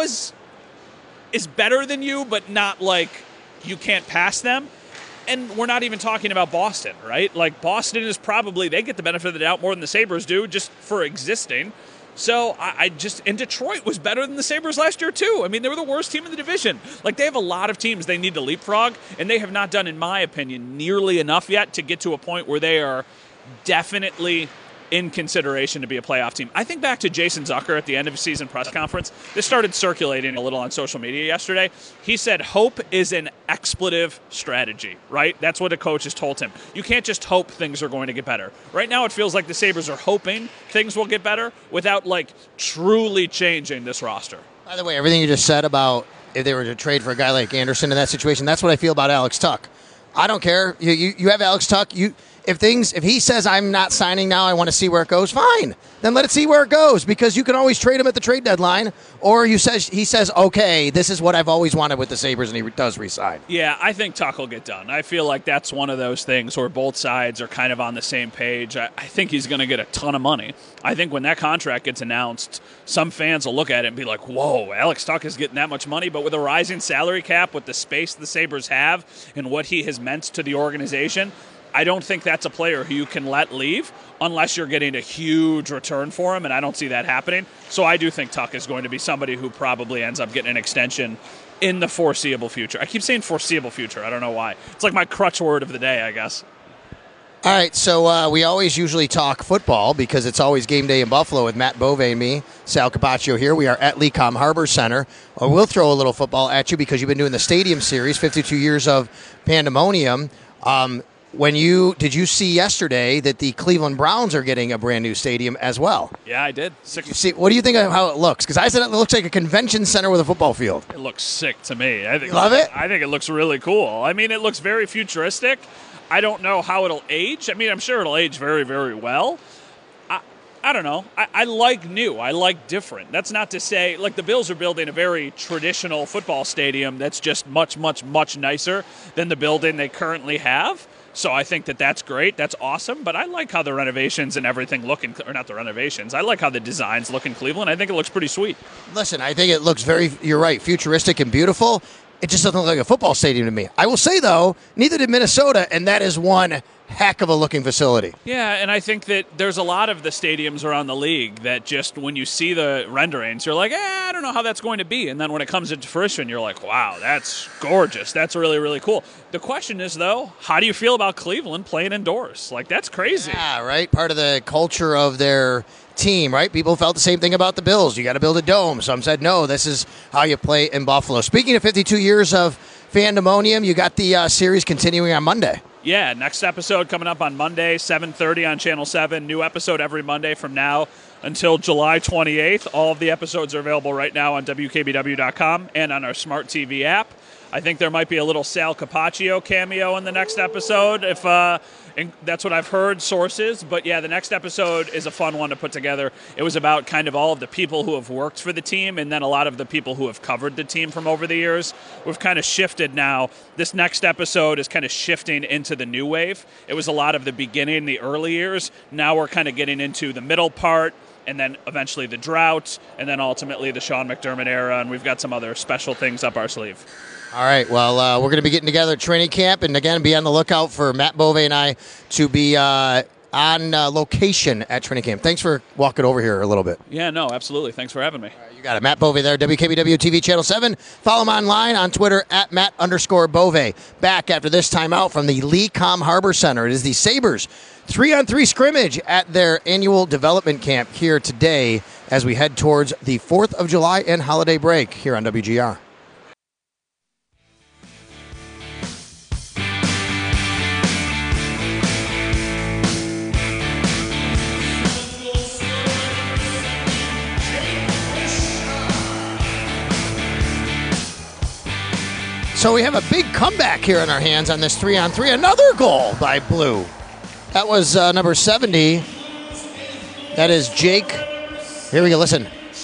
is better than you, but not you can't pass them. And we're not even talking about Boston, right? Boston is probably, they get the benefit of the doubt more than the Sabres do just for existing. So and Detroit was better than the Sabres last year too. I mean, they were the worst team in the division. They have a lot of teams they need to leapfrog, and they have not done, in my opinion, nearly enough yet to get to a point where they are definitely in consideration to be a playoff team. I think back to Jason Zucker at the end of his season press conference. This started circulating a little on social media yesterday. He said hope is an expletive strategy, right? That's what a coach has told him. You can't just hope things are going to get better. Right now it feels like the Sabres are hoping things will get better without truly changing this roster. By the way, everything you just said about if they were to trade for a guy like Anderson in that situation, that's what I feel about Alex Tuch. I don't care. You have Alex Tuch. If he says I'm not signing now, I want to see where it goes, fine. Then let it see where it goes, because you can always trade him at the trade deadline, or he says, okay, this is what I've always wanted with the Sabres, and he does resign. Yeah, I think Tuch will get done. I feel like that's one of those things where both sides are kind of on the same page. I think he's going to get a ton of money. I think when that contract gets announced, some fans will look at it and be like, whoa, Alex Tuch is getting that much money. But with a rising salary cap, with the space the Sabres have and what he has meant to the organization, I don't think that's a player who you can let leave unless you're getting a huge return for him, and I don't see that happening. So I do think Tuch is going to be somebody who probably ends up getting an extension in the foreseeable future. I keep saying foreseeable future. I don't know why. It's like my crutch word of the day, I guess. All right, so we always usually talk football because it's always game day in Buffalo with Matt Bove and me, Sal Capaccio here. We are at Lecom Harbor Center. We'll throw a little football at you because you've been doing the Stadium Series, 52 years of pandemonium. Did you see yesterday that the Cleveland Browns are getting a brand new stadium as well? Yeah, I did. What do you think of how it looks? Because I said it looks like a convention center with a football field. It looks sick to me. You love it? I think it looks really cool. I mean, it looks very futuristic. I don't know how it'll age. I mean, I'm sure it'll age very, very well. I don't know. I like new. I like different. That's not to say, the Bills are building a very traditional football stadium that's just much, much, much nicer than the building they currently have. So I think that's great. That's awesome. But I like how the renovations and everything look or not the renovations. I like how the designs look in Cleveland. I think it looks pretty sweet. Listen, I think it looks you're right, futuristic and beautiful. It just doesn't look like a football stadium to me. I will say, though, neither did Minnesota, and that is one heck of a looking facility. Yeah, and I think that there's a lot of the stadiums around the league that just when you see the renderings, you're like, I don't know how that's going to be. And then when it comes into fruition, you're like, wow, that's gorgeous. That's really, really cool. The question is, though, how do you feel about Cleveland playing indoors? That's crazy. Yeah, right? Part of the culture of their team, right? People felt the same thing about the Bills. You got to build a dome. Some said, no, this is how you play in Buffalo. Speaking of 52 years of Fandemonium, you got the series continuing on Monday. Yeah, next episode coming up on Monday, 7:30 on Channel 7. New episode every Monday from now until July 28th. All of the episodes are available right now on WKBW.com and on our Smart TV app. I think there might be a little Sal Capaccio cameo in the next episode, if and that's what I've heard, sources. But yeah, the next episode is a fun one to put together. It was about kind of all of the people who have worked for the team and then a lot of the people who have covered the team from over the years. We've kind of shifted now. This next episode is kind of shifting into the new wave. It was a lot of the beginning, the early years. Now we're kind of getting into the middle part, and then eventually the drought, and then ultimately the Sean McDermott era, and we've got some other special things up our sleeve. All right, well, we're going to be getting together at training camp, and again, be on the lookout for Matt Bove and I to be on location at training camp. Thanks for walking over here a little bit. Yeah, no, absolutely. Thanks for having me. You got it. Matt Bove there, WKBW TV Channel 7. Follow him online on Twitter at Matt_Bove. Back after this timeout from the Lee-Com Harbor Center. It is the Sabres 3-on-3 scrimmage at their annual development camp here today as we head towards the 4th of July and holiday break here on WGR. So we have a big comeback here in our hands on this 3-on-3. Another goal by Blue. That was number 70. That is Jake. Here we go. Listen.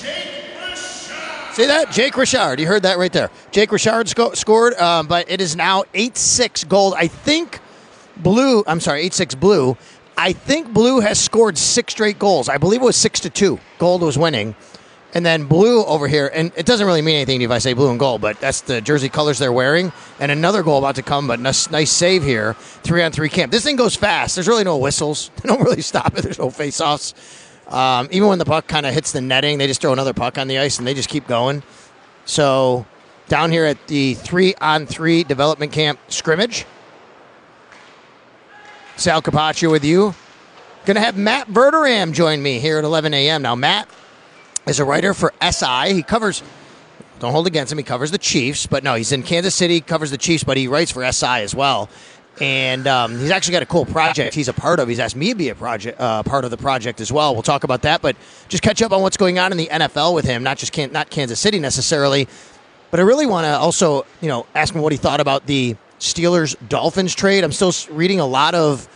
See that? Jake Richard. You heard that right there. Jake Richard scored, but it is now 8-6 gold. I think Blue. I'm sorry, 8-6 Blue. I think Blue has scored 6 straight goals. I believe it was 6-2. Gold was winning. And then Blue over here, and it doesn't really mean anything if I say blue and gold, but that's the jersey colors they're wearing. And another goal about to come, but nice save here. 3-on-3 camp. This thing goes fast. There's really no whistles. They don't really stop it. There's no face-offs. Even when the puck kind of hits the netting, they just throw another puck on the ice, and they just keep going. So down here at the 3-on-3 development camp scrimmage, Sal Capaccio with you. Going to have Matt Verderam join me here at 11 a.m. Now, Matt is a writer for SI. He covers, don't hold against him, he covers the Chiefs. But no, he's in Kansas City, covers the Chiefs, but he writes for SI as well. And he's actually got a cool project he's a part of. He's asked me to be a part of the project as well. We'll talk about that, but just catch up on what's going on in the NFL with him, not Kansas City necessarily. But I really want to also, ask him what he thought about the Steelers-Dolphins trade. I'm still reading a lot of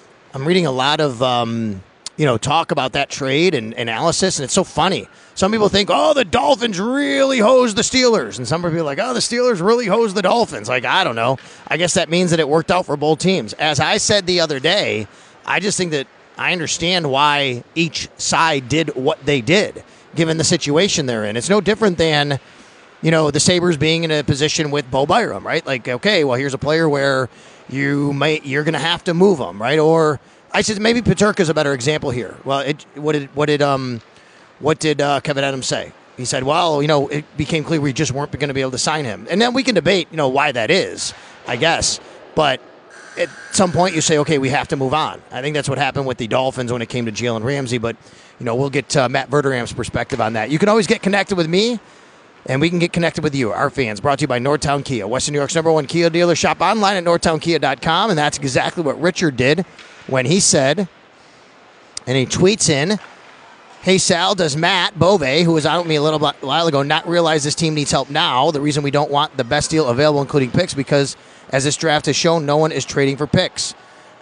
talk about that trade and analysis, and it's so funny. Some people think, the Dolphins really hosed the Steelers, and some people are like, the Steelers really hosed the Dolphins. Like, I don't know. I guess that means that it worked out for both teams. As I said the other day, I just think that I understand why each side did what they did, given the situation they're in. It's no different than, the Sabres being in a position with Bo Byram, right? Like, okay, well, here's a player where you're going to have to move him, right? Or I said maybe Peterka's a better example here. Well, what did Kevin Adams say? He said, well, it became clear we just weren't going to be able to sign him. And then we can debate, why that is, I guess. But at some point you say, okay, we have to move on. I think that's what happened with the Dolphins when it came to Jalen Ramsey. But, we'll get Matt Verderam's perspective on that. You can always get connected with me, and we can get connected with you, our fans. Brought to you by Northtown Kia, Western New York's #1 Kia dealer. Shop online at northtownkia.com, and that's exactly what Richard did when he said, and he tweets in, hey, Sal, does Matt Bove, who was on with me a while ago, not realize this team needs help now? The reason we don't want the best deal available, including picks, because as this draft has shown, no one is trading for picks.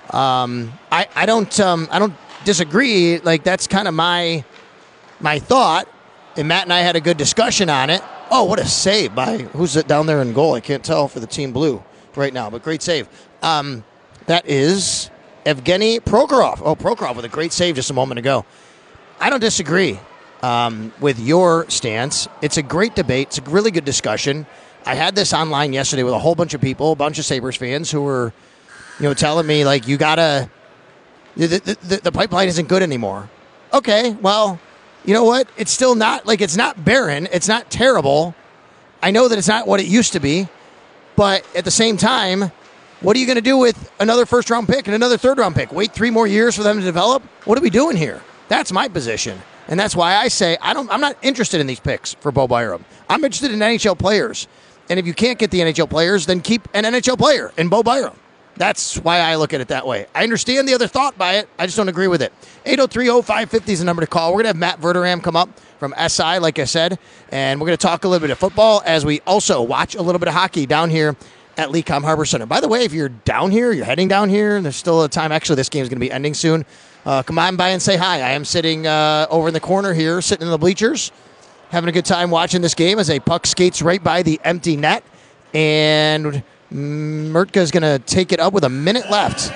I don't disagree. Like, that's kind of my thought. And Matt and I had a good discussion on it. Oh, what a save by who's it down there in goal? I can't tell for the Team Blue right now, but great save. That is Evgeny Prokhorov. Oh, Prokhorov with a great save just a moment ago. I don't disagree with your stance. It's a great debate. It's a really good discussion. I had this online yesterday with a whole bunch of people, a bunch of Sabres fans who were, telling me, like, you gotta, the pipeline isn't good anymore. Okay, well, you know what? It's still not, it's not barren. It's not terrible. I know that it's not what it used to be, but at the same time, what are you going to do with another first-round pick and another third-round pick? Wait 3 more years for them to develop? What are we doing here? That's my position. And that's why I say I'm not interested in these picks for Bo Byram. I'm interested in NHL players. And if you can't get the NHL players, then keep an NHL player in Bo Byram. That's why I look at it that way. I understand the other thought by it. I just don't agree with it. 803-0550 is the number to call. We're going to have Matt Verderam come up from SI, like I said, and we're going to talk a little bit of football as we also watch a little bit of hockey down here at Lecom Harbor Center. By the way, if you're down here, you're heading down here, and there's still a time. Actually, this game is going to be ending soon. Come on by and say hi. I am sitting over in the corner here, sitting in the bleachers, having a good time watching this game as a puck skates right by the empty net, and Murtka is going to take it up with a minute left.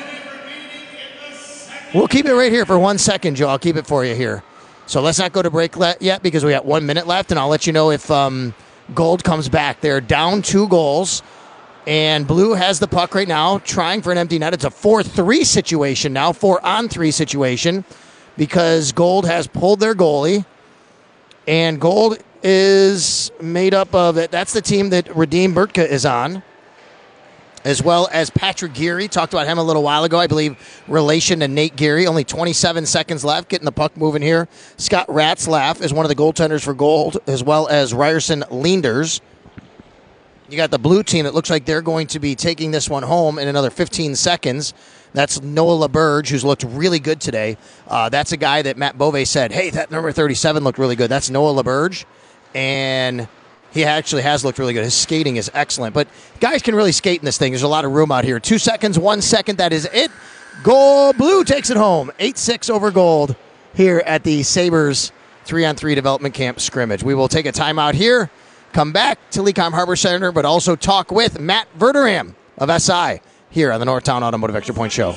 We'll keep it right here for 1 second, Joe. I'll keep it for you here. So let's not go to break yet because we got 1 minute left, and I'll let you know if Gold comes back. They're down 2 goals, and Blue has the puck right now, trying for an empty net. It's a 4-3 situation now, 4-on-3 situation, because Gold has pulled their goalie, and Gold is made up of it. That's the team that Radim Murtka is on, as well as Patrick Geary. Talked about him a little while ago. I believe relation to Nate Geary. Only 27 seconds left. Getting the puck moving here. Scott Ratzlaff is one of the goaltenders for Gold, as well as Ryerson Leenders. You got the Blue team. It looks like they're going to be taking this one home in another 15 seconds. That's Noah LaBerge, who's looked really good today. That's a guy that Matt Bove said, hey, that number 37 looked really good. That's Noah LaBerge. And he actually has looked really good. His skating is excellent. But guys can really skate in this thing. There's a lot of room out here. 2 seconds, 1 second. That is it. Gold Blue takes it home. 8-6 over Gold here at the Sabres 3-on-3 development camp scrimmage. We will take a timeout here, come back to Lecom Harbor Center, but also talk with Matt Verderam of SI here on the Northtown Automotive Extra Point Show.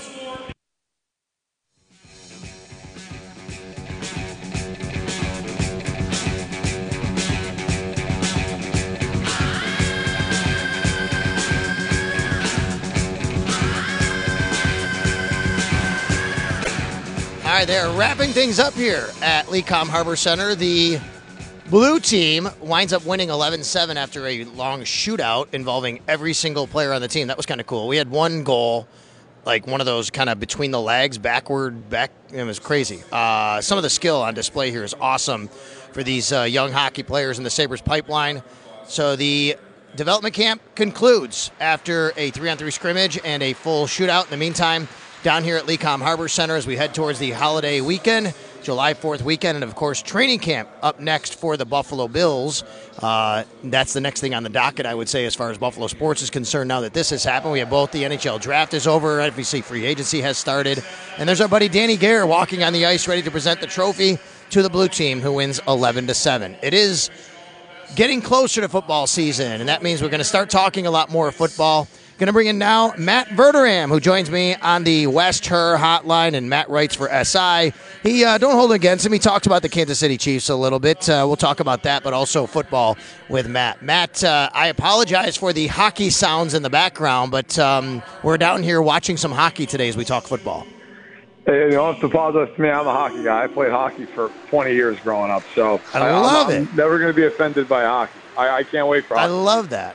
All right, they're wrapping things up here at Lecom Harbor Center. The Blue team winds up winning 11-7 after a long shootout involving every single player on the team. That was kind of cool. We had one goal, like one of those kind of between the legs, back. It was crazy. Some of the skill on display here is awesome for these young hockey players in the Sabres pipeline. So the development camp concludes after a 3-on-3 scrimmage and a full shootout. In the meantime, down here at Lecom Harbor Center as we head towards the holiday weekend, July 4th weekend, and of course training camp up next for the Buffalo Bills. That's the next thing on the docket, I would say, as far as Buffalo sports is concerned. Now that this has happened, we have both the NHL draft is over, obviously free agency has started, and there's our buddy Danny Gare walking on the ice ready to present the trophy to the Blue team, who wins 11-7. It is getting closer to football season, and that means we're going to start talking a lot more football. Going to bring in now Matt Verderam, who joins me on the West Her hotline, and Matt writes for SI. He don't hold it against him. He talks about the Kansas City Chiefs a little bit. We'll talk about that, but also football with Matt. Matt, I apologize for the hockey sounds in the background, but we're down here watching some hockey today as we talk football. Hey, you don't have to apologize to me. I'm a hockey guy. I played hockey for 20 years growing up, so I love it. I'm never going to be offended by hockey. I can't wait for hockey. I love that.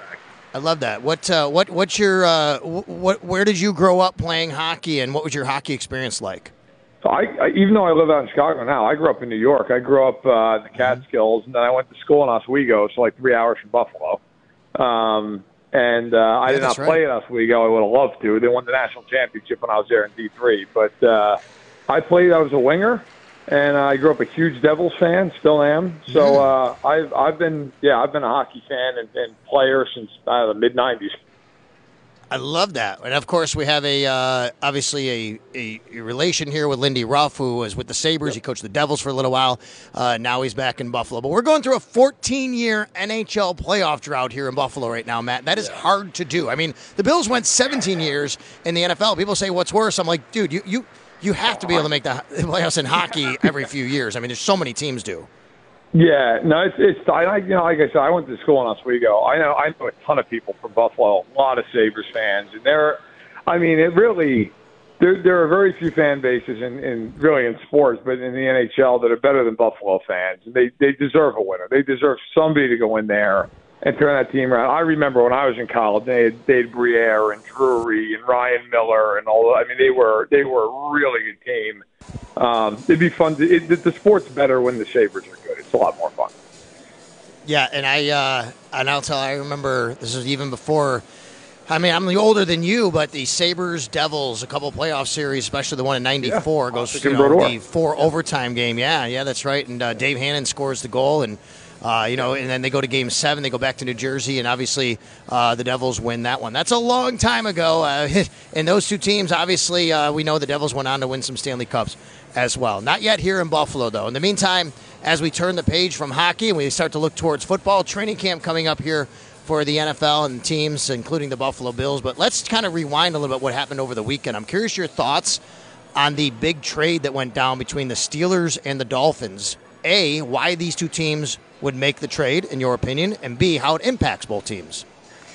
What's your where did you grow up playing hockey, and what was your hockey experience like? So I even though I live out in Chicago now, I grew up in New York. I grew up in the Catskills, and then I went to school in Oswego, so like 3 hours from Buffalo. I did not play at Oswego. I would have loved to. They won the national championship when I was there in D3. But I was a winger, and I grew up a huge Devils fan, still am. So I've been a hockey fan and player since the mid-'90s. I love that. And, of course, we have obviously a relation here with Lindy Ruff, who was with the Sabres. Yep. He coached the Devils for a little while. Now he's back in Buffalo. But we're going through a 14-year NHL playoff drought here in Buffalo right now, Matt. That is hard to do. I mean, the Bills went 17 years in the NFL. People say, what's worse? I'm like, dude, you have to be able to make the playoffs in hockey every few years. I mean, there's so many teams do. Yeah, no, it's like I said, I went to school in Oswego. I know a ton of people from Buffalo, a lot of Sabres fans, and there are very few fan bases in sports, but in the NHL that are better than Buffalo fans. They deserve a winner. They deserve somebody to go in there and turn that team around. I remember when I was in college, they had Briere and Drury and Ryan Miller and all. I mean, they were a really good team. It'd be fun. The sport's better when the Sabres are good. It's a lot more fun. Yeah, and I remember this is even before. I mean, I'm older than you, but the Sabres Devils, a couple playoff series, especially the one in '94, goes the 4 overtime game. Yeah, that's right. And Dave Hannon scores the goal, and and then they go to Game 7. They go back to New Jersey, and obviously the Devils win that one. That's a long time ago. And those two teams, obviously, we know the Devils went on to win some Stanley Cups as well. Not yet here in Buffalo, though. In the meantime, as we turn the page from hockey and we start to look towards football, training camp coming up here for the NFL and teams, including the Buffalo Bills. But let's kind of rewind a little bit what happened over the weekend. I'm curious your thoughts on the big trade that went down between the Steelers and the Dolphins. A, why these two teams would make the trade, in your opinion, and B, how it impacts both teams.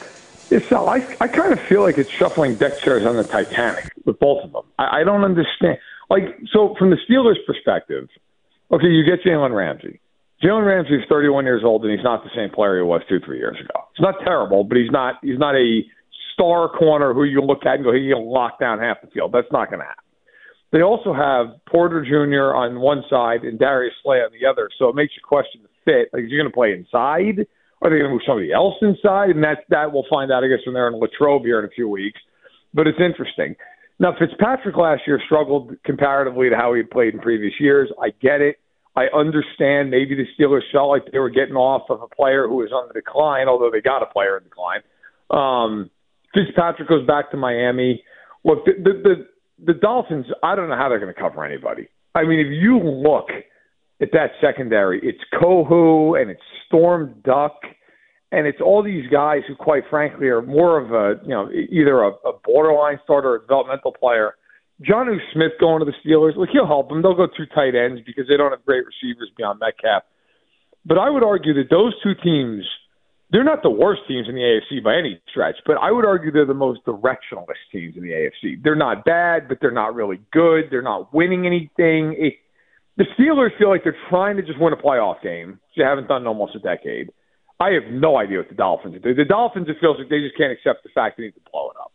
Sal, I kind of feel like it's shuffling deck chairs on the Titanic with both of them. I don't understand. So from the Steelers' perspective, okay, you get Jalen Ramsey. Jalen Ramsey is 31 years old, and he's not the same player he was 2-3 years ago. It's not terrible, but he's not a star corner who you look at and go, he can lock down half the field. That's not going to happen. They also have Porter Jr. on one side and Darius Slay on the other, so it makes you question the fit. Like, is he going to play inside? Or are they going to move somebody else inside? And that we'll find out, I guess, when they're in Latrobe here in a few weeks. But it's interesting. Now, Fitzpatrick last year struggled comparatively to how he had played in previous years. I get it. I understand maybe the Steelers felt like they were getting off of a player who was on the decline, although they got a player in decline. Fitzpatrick goes back to Miami. Look, the Dolphins, I don't know how they're going to cover anybody. I mean, if you look at that secondary, it's Kohu and it's Storm Duck, and it's all these guys who, quite frankly, are more of either a borderline starter or a developmental player. Jonnu Smith going to the Steelers, look, he'll help them. They'll go through tight ends because they don't have great receivers beyond Metcalf. But I would argue that those two teams, they're not the worst teams in the AFC by any stretch, but I would argue they're the most directionalist teams in the AFC. They're not bad, but they're not really good. They're not winning anything. The Steelers feel like they're trying to just win a playoff game, which they haven't done in almost a decade. I have no idea what the Dolphins do. The Dolphins, it feels like they just can't accept the fact they need to blow it up.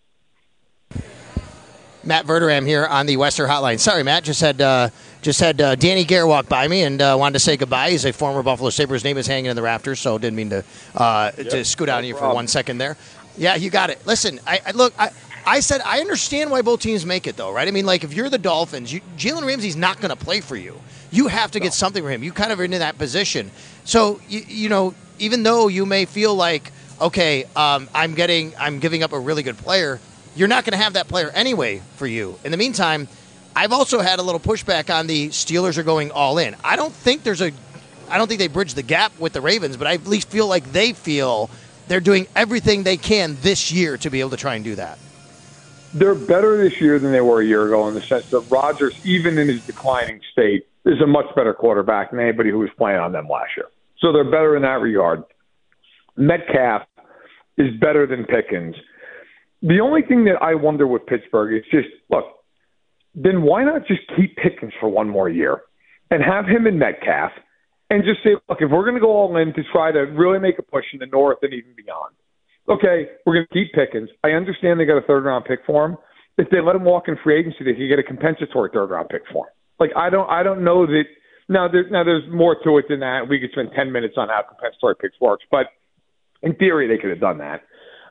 Matt Verderam here on the Western Hotline. Sorry, Matt. Just had Danny Gare walk by me and wanted to say goodbye. He's a former Buffalo Sabre. His name is hanging in the rafters, so didn't mean to scoot out on you for 1 second there. Yeah, you got it. Listen, I said I understand why both teams make it, though, right? I mean, like, if you're the Dolphins, Jalen Ramsey's not going to play for you. You have to get something for him. You kind of are in that position. So, even though you may feel like, okay, I'm giving up a really good player, you're not going to have that player anyway for you. In the meantime, I've also had a little pushback on the Steelers are going all in. I don't think they bridge the gap with the Ravens, but I at least feel like they feel they're doing everything they can this year to be able to try and do that. They're better this year than they were a year ago in the sense that Rodgers, even in his declining state, is a much better quarterback than anybody who was playing on them last year. So they're better in that regard. Metcalf is better than Pickens. The only thing that I wonder with Pittsburgh is just, look, then why not just keep Pickens for one more year and have him in Metcalf and just say, look, if we're going to go all in to try to really make a push in the North and even beyond, okay, we're going to keep Pickens. I understand they got a third-round pick for him. If they let him walk in free agency, they could get a compensatory third-round pick for him. Like, I don't know that – now there's more to it than that. We could spend 10 minutes on how compensatory picks works, but in theory they could have done that.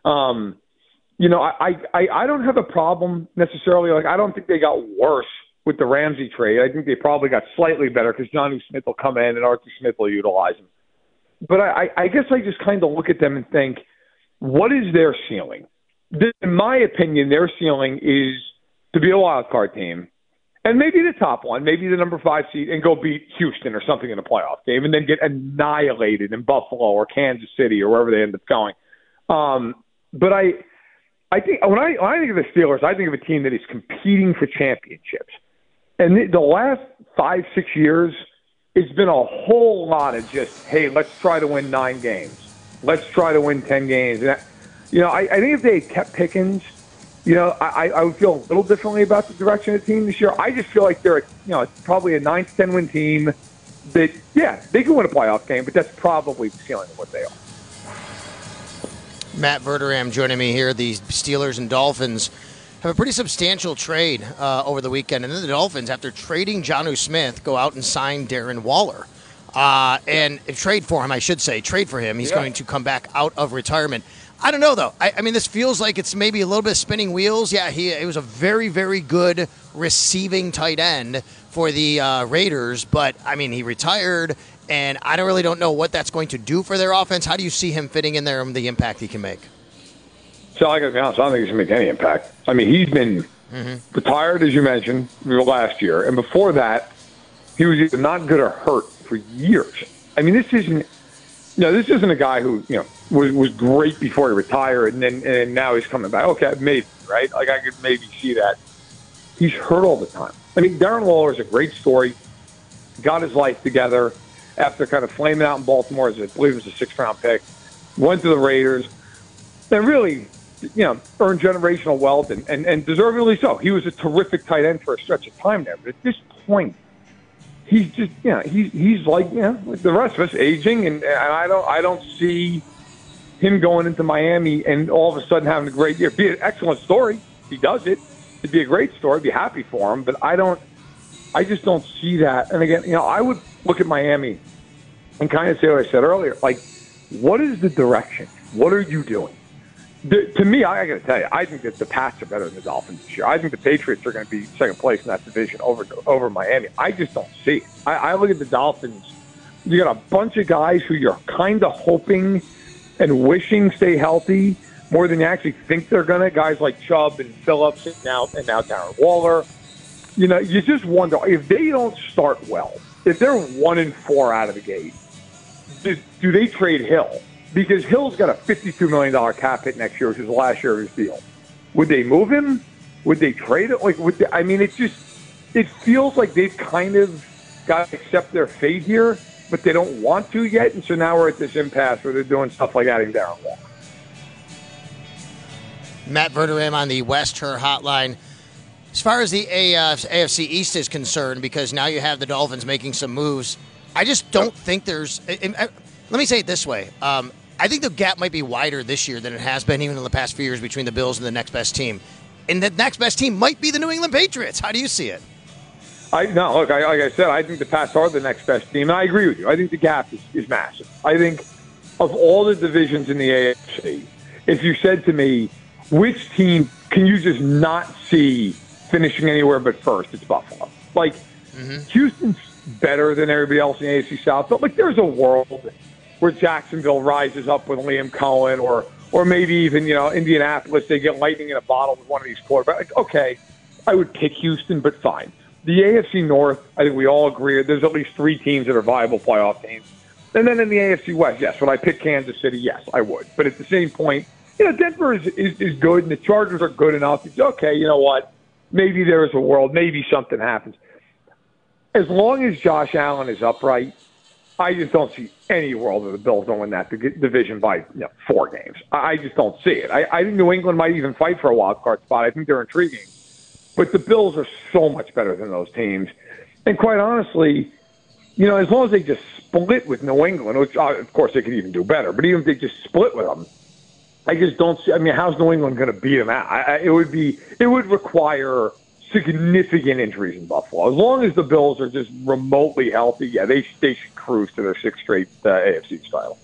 I don't have a problem necessarily. Like, I don't think they got worse with the Ramsey trade. I think they probably got slightly better because Jonnu Smith will come in and Arthur Smith will utilize him. But I guess I just kind of look at them and think, what is their ceiling? In my opinion, their ceiling is to be a wild card team and maybe the top one, maybe the number 5 seed, and go beat Houston or something in a playoff game and then get annihilated in Buffalo or Kansas City or wherever they end up going. But I think when I think of the Steelers, I think of a team that is competing for championships. And the last 5-6 years, it's been a whole lot of just, hey, let's try to win 9 games. Let's try to win 10 games. And I think if they had kept Pickens, I would feel a little differently about the direction of the team this year. I just feel like they're, probably a 9 to 10 win team that, yeah, they can win a playoff game, but that's probably the ceiling of what they are. Matt Verderam joining me here. The Steelers and Dolphins have a pretty substantial trade over the weekend. And then the Dolphins, after trading Jonnu Smith, go out and sign Darren Waller. and trade for him, I should say. Trade for him. He's going to come back out of retirement. I don't know, though. I mean, this feels like it's maybe a little bit of spinning wheels. Yeah, he was a very, very good receiving tight end for the Raiders, but, I mean, he retired, and I really don't know what that's going to do for their offense. How do you see him fitting in there and the impact he can make? So I got to be honest, I don't think he's going to make any impact. I mean, he's been retired, as you mentioned, last year, and before that, he was either not good or hurt for years. I mean, this isn't a guy who was great before he retired, and now he's coming back. Okay, maybe, right? Like I could maybe see that. He's hurt all the time. I mean, Darren Waller is a great story. Got his life together after kind of flaming out in Baltimore as I believe it was a 6th-round pick. Went to the Raiders, and really, earned generational wealth and deservedly so. He was a terrific tight end for a stretch of time there, but at this point, he's just, he's like the rest of us, aging, and I don't see him going into Miami and all of a sudden having a great year. Be an excellent story. He does it. It'd be a great story. Be happy for him, but I just don't see that. And again, I would look at Miami and kind of say what I said earlier. Like, what is the direction? What are you doing? To me, I got to tell you, I think that the Pats are better than the Dolphins this year. I think the Patriots are going to be second place in that division over Miami. I just don't see it. I look at the Dolphins. You got a bunch of guys who you're kind of hoping and wishing stay healthy more than you actually think they're going to. Guys like Chubb and Phillips and now Darren Waller. You just wonder if they don't start well. If they're 1-4 out of the gate, do they trade Hill? Because Hill's got a $52 million cap hit next year, which is the last year of his deal. Would they move him? Would they trade it? It feels like they've kind of got to accept their fate here, but they don't want to yet. And so now we're at this impasse where they're doing stuff like adding Darren Waller. Matt Verderame on the West Her Hotline. As far as the AFC East is concerned, because now you have the Dolphins making some moves, I just don't think there's – let me say it this way. I think the gap might be wider this year than it has been even in the past few years between the Bills and the next best team. And the next best team might be the New England Patriots. How do you see it? Like I said, I think the Pats are the next best team, and I agree with you. I think the gap is massive. I think of all the divisions in the AFC, if you said to me, which team can you just not see finishing anywhere but first, it's Buffalo. Like, Houston's better than everybody else in the AFC South, but there's a world where Jacksonville rises up with Liam Cohen, or maybe even Indianapolis, they get lightning in a bottle with one of these quarterbacks. Okay, I would pick Houston, but fine. The AFC North, I think we all agree, there's at least 3 teams that are viable playoff teams. And then in the AFC West, yes, would I pick Kansas City? Yes, I would. But at the same point, Denver is good, and the Chargers are good enough. It's okay, you know what? Maybe there is a world. Maybe something happens. As long as Josh Allen is upright, I just don't see any world where the Bills don't win that division by 4 games. I just don't see it. I think New England might even fight for a wild card spot. I think they're intriguing. But the Bills are so much better than those teams. And quite honestly, as long as they just split with New England, which of course they could even do better, but even if they just split with them, I just don't see. I mean, how's New England going to beat them out? It would require significant injuries in Buffalo. As long as the Bills are just remotely healthy, they should cruise to their 6th straight AFC title.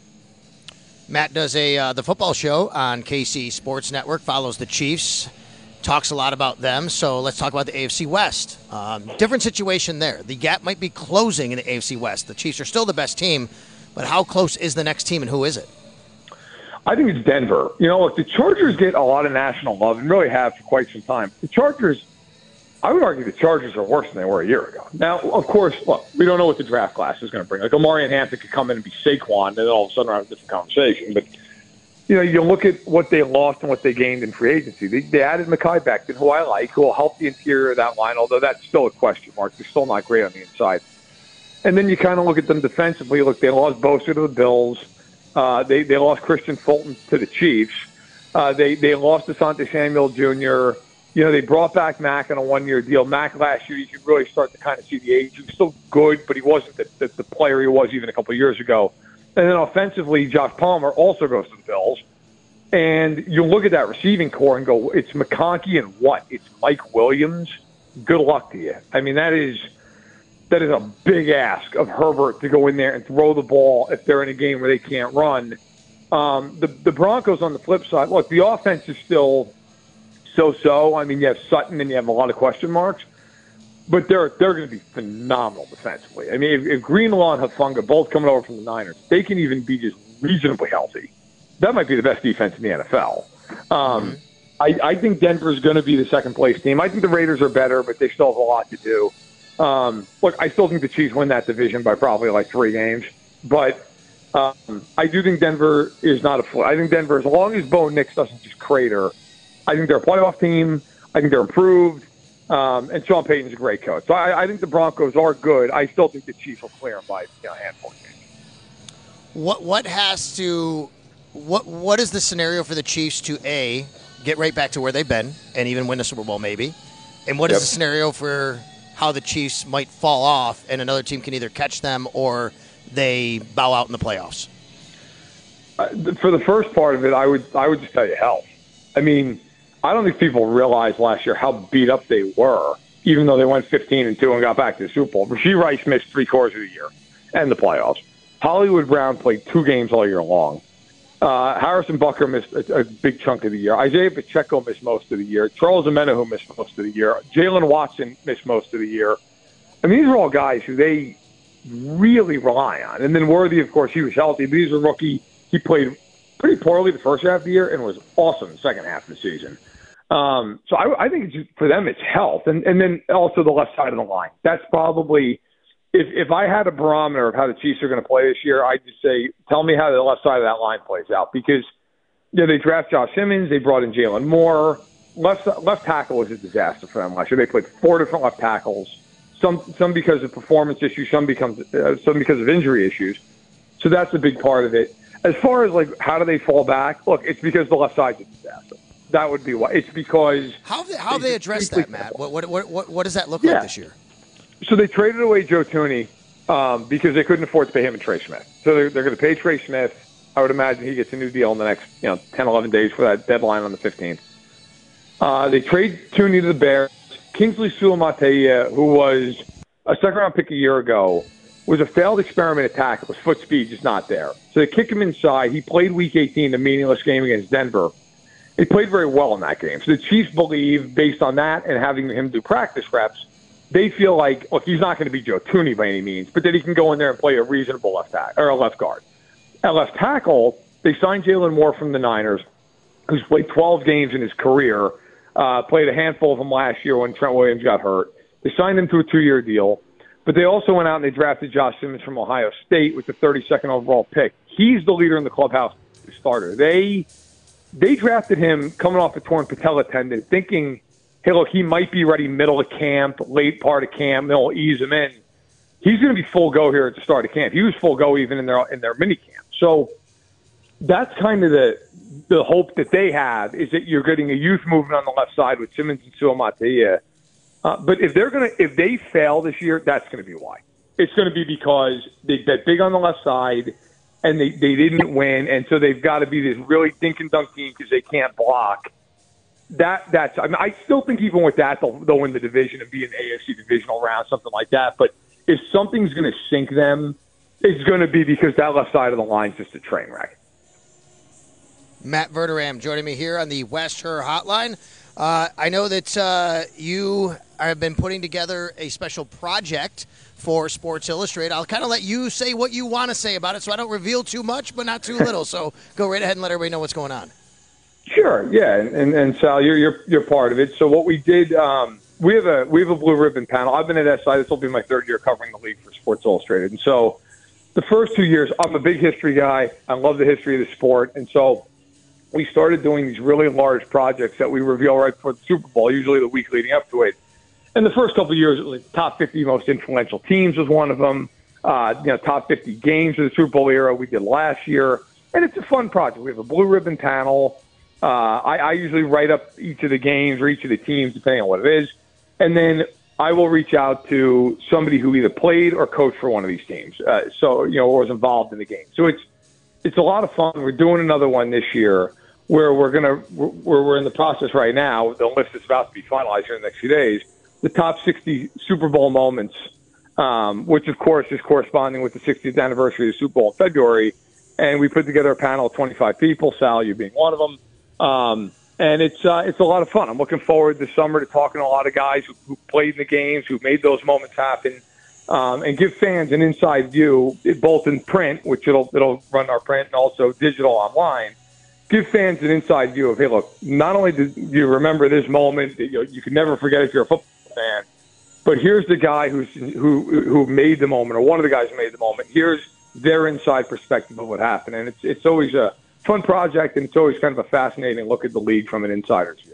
Matt does the football show on KC Sports Network, follows the Chiefs, talks a lot about them. So let's talk about the AFC West. Different situation there. The gap might be closing in the AFC West. The Chiefs are still the best team, but how close is the next team, and who is it? I think it's Denver. Look, the Chargers get a lot of national love and really have for quite some time. The Chargers, I would argue the Chargers are worse than they were a year ago. Now, of course, look, we don't know what the draft class is going to bring. Like, Omarion Hampton could come in and be Saquon, and then all of a sudden we're having a different conversation. But, you look at what they lost and what they gained in free agency. They added Mekhi Becton, who I like, who will help the interior of that line, although that's still a question mark. They're still not great on the inside. And then you kind of look at them defensively. Look, they lost Bosa to the Bills. They lost Christian Fulton to the Chiefs. They lost Asante Samuel Jr. They brought back Mack on a 1-year deal. Mack last year, you could really start to kind of see the age. He was still good, but he wasn't the player he was even a couple of years ago. And then offensively, Josh Palmer also goes to the Bills. And you look at that receiving core and go, it's McConkey and what? It's Mike Williams. Good luck to you. I mean, that is that is a big ask of Herbert to go in there and throw the ball if they're in a game where they can't run. The Broncos on the flip side, look, the offense is still so-so. I mean, you have Sutton and you have a lot of question marks, but they're going to be phenomenal defensively. I mean, if Greenlaw and Hufanga both coming over from the Niners, they can even be just reasonably healthy. That might be the best defense in the NFL. I think Denver's going to be the second-place team. I think the Raiders are better, but they still have a lot to do. Look, I still think the Chiefs win that division by probably like 3 games, but I do think Denver is not a fluke. I think Denver, as long as Bo Nix doesn't just crater, I think they're a playoff team. I think they're improved, and Sean Payton's a great coach. So I think the Broncos are good. I still think the Chiefs will clear them by a handful of games. What is the scenario for the Chiefs to A, get right back to where they've been and even win the Super Bowl maybe? And what is the scenario for how the Chiefs might fall off and another team can either catch them or they bow out in the playoffs? For the first part of it, I would just tell you health. I mean, I don't think people realized last year how beat up they were, even though they went 15-2 and got back to the Super Bowl. Rashee Rice missed 3/4 of the year and the playoffs. Hollywood Brown played 2 games all year long. Harrison Butker missed a big chunk of the year. Isaiah Pacheco missed most of the year. Charles Omenihu missed most of the year. Jalen Watson missed most of the year. I mean, these are all guys who they really rely on. And then Worthy, of course, he was healthy, but he's a rookie. He played pretty poorly the first half of the year and was awesome the second half of the season. So I think for them it's health. And then also the left side of the line. That's probably – if I had a barometer of how the Chiefs are going to play this year, I'd just say, tell me how the left side of that line plays out. Because they draft Josh Simmons, they brought in Jalen Moore. Left tackle was a disaster for them last year. They played 4 different left tackles, some because of performance issues, some because of injury issues. So that's a big part of it. As far as, like, how do they fall back, look, it's because the left side's a disaster. That would be why. It's because how they address that, Matt. What does that look like this year? So they traded away Joe Thuney because they couldn't afford to pay him and Trey Smith. So they're going to pay Trey Smith. I would imagine he gets a new deal in the next 10, 11 days for that deadline on the 15th. They trade Thuney to the Bears. Kingsley Suamataia, who was a second-round pick a year ago, was a failed experiment at tackle. His foot speed is not there. So they kick him inside. He played Week 18, a meaningless game against Denver. He played very well in that game. So the Chiefs believe, based on that and having him do practice reps, they feel like, look, he's not going to be Joe Thuney by any means, but that he can go in there and play a reasonable left guard. At left tackle, they signed Jalen Moore from the Niners, who's played 12 games in his career, played a handful of them last year when Trent Williams got hurt. They signed him to a 2-year deal, but they also went out and they drafted Josh Simmons from Ohio State with the 32nd overall pick. He's the leader in the clubhouse starter. They drafted him coming off a torn patella tendon, thinking, hey, look, he might be ready middle of camp, late part of camp. They'll ease him in. He's going to be full go here at the start of camp. He was full go even in their mini camp. So that's kind of the hope that they have, is that you're getting a youth movement on the left side with Simmons and Suamataia. But if they fail this year, that's going to be why. It's going to be because they bet big on the left side and they didn't win, and so they've got to be this really dink and dunk team because they can't block. I still think even with that, they'll win the division and be an AFC divisional round, something like that. But if something's going to sink them, it's going to be because that left side of the line is just a train wreck. Matt Verderam joining me here on the West Her Hotline. I know that you have been putting together a special project for Sports Illustrated. I'll kind of let you say what you want to say about it so I don't reveal too much but not too little. So go right ahead and let everybody know what's going on. Sure, yeah, and Sal, you're part of it. So what we did, we have a blue ribbon panel. I've been at SI. This will be my 3rd year covering the league for Sports Illustrated. And so the first 2 years, I'm a big history guy. I love the history of the sport. And so we started doing these really large projects that we reveal right before the Super Bowl, usually the week leading up to it. And the first couple of years, it was like top 50 most influential teams was one of them. Top 50 games of the Super Bowl era we did last year. And it's a fun project. We have a blue ribbon panel. I usually write up each of the games or each of the teams, depending on what it is. And then I will reach out to somebody who either played or coached for one of these teams. Or was involved in the game. So it's a lot of fun. We're doing another one this year where we're in the process right now. The list is about to be finalized here in the next few days. The top 60 Super Bowl moments which, of course, is corresponding with the 60th anniversary of the Super Bowl in February. And we put together a panel of 25 people, Sal, you being one of them. And it's a lot of fun. I'm looking forward this summer to talking to a lot of guys who played in the games, who made those moments happen, and give fans an inside view, both in print, which it'll run our print, and also digital online. Give fans an inside view of, hey, look, not only do you remember this moment, you can never forget if you're a football fan, but here's the guy who made the moment, or one of the guys who made the moment. Here's their inside perspective of what happened. And it's always a fun project, and it's always kind of a fascinating look at the league from an insider's view.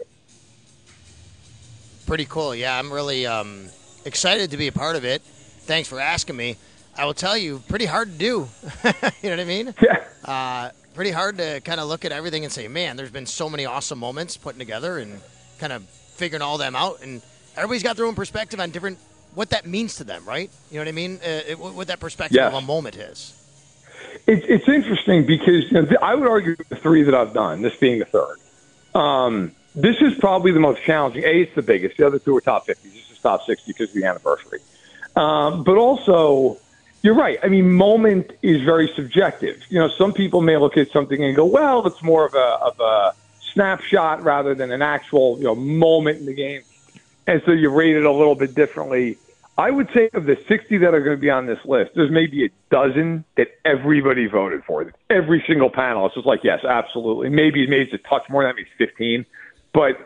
Pretty cool. Yeah, I'm really excited to be a part of it. Thanks for asking me. I will tell you, pretty hard to do. You know what I mean? Yeah. Pretty hard to kind of look at everything and say, man, there's been so many awesome moments putting together and kind of figuring all them out. And everybody's got their own perspective on different what that means to them, right? You know what I mean? What that perspective of a moment is. It's interesting because I would argue the three that I've done, this being the third, this is probably the most challenging. It's the biggest. The other two are top 50. This is top 60 because of the anniversary. But also, you're right. I mean, moment is very subjective. Some people may look at something and go, well, it's more of a snapshot rather than an actual moment in the game. And so you rate it a little bit differently. I would say of the 60 that are going to be on this list, there's maybe a dozen that everybody voted for. That every single panelist was like, yes, absolutely. Maybe it's a touch more than that, maybe 15. But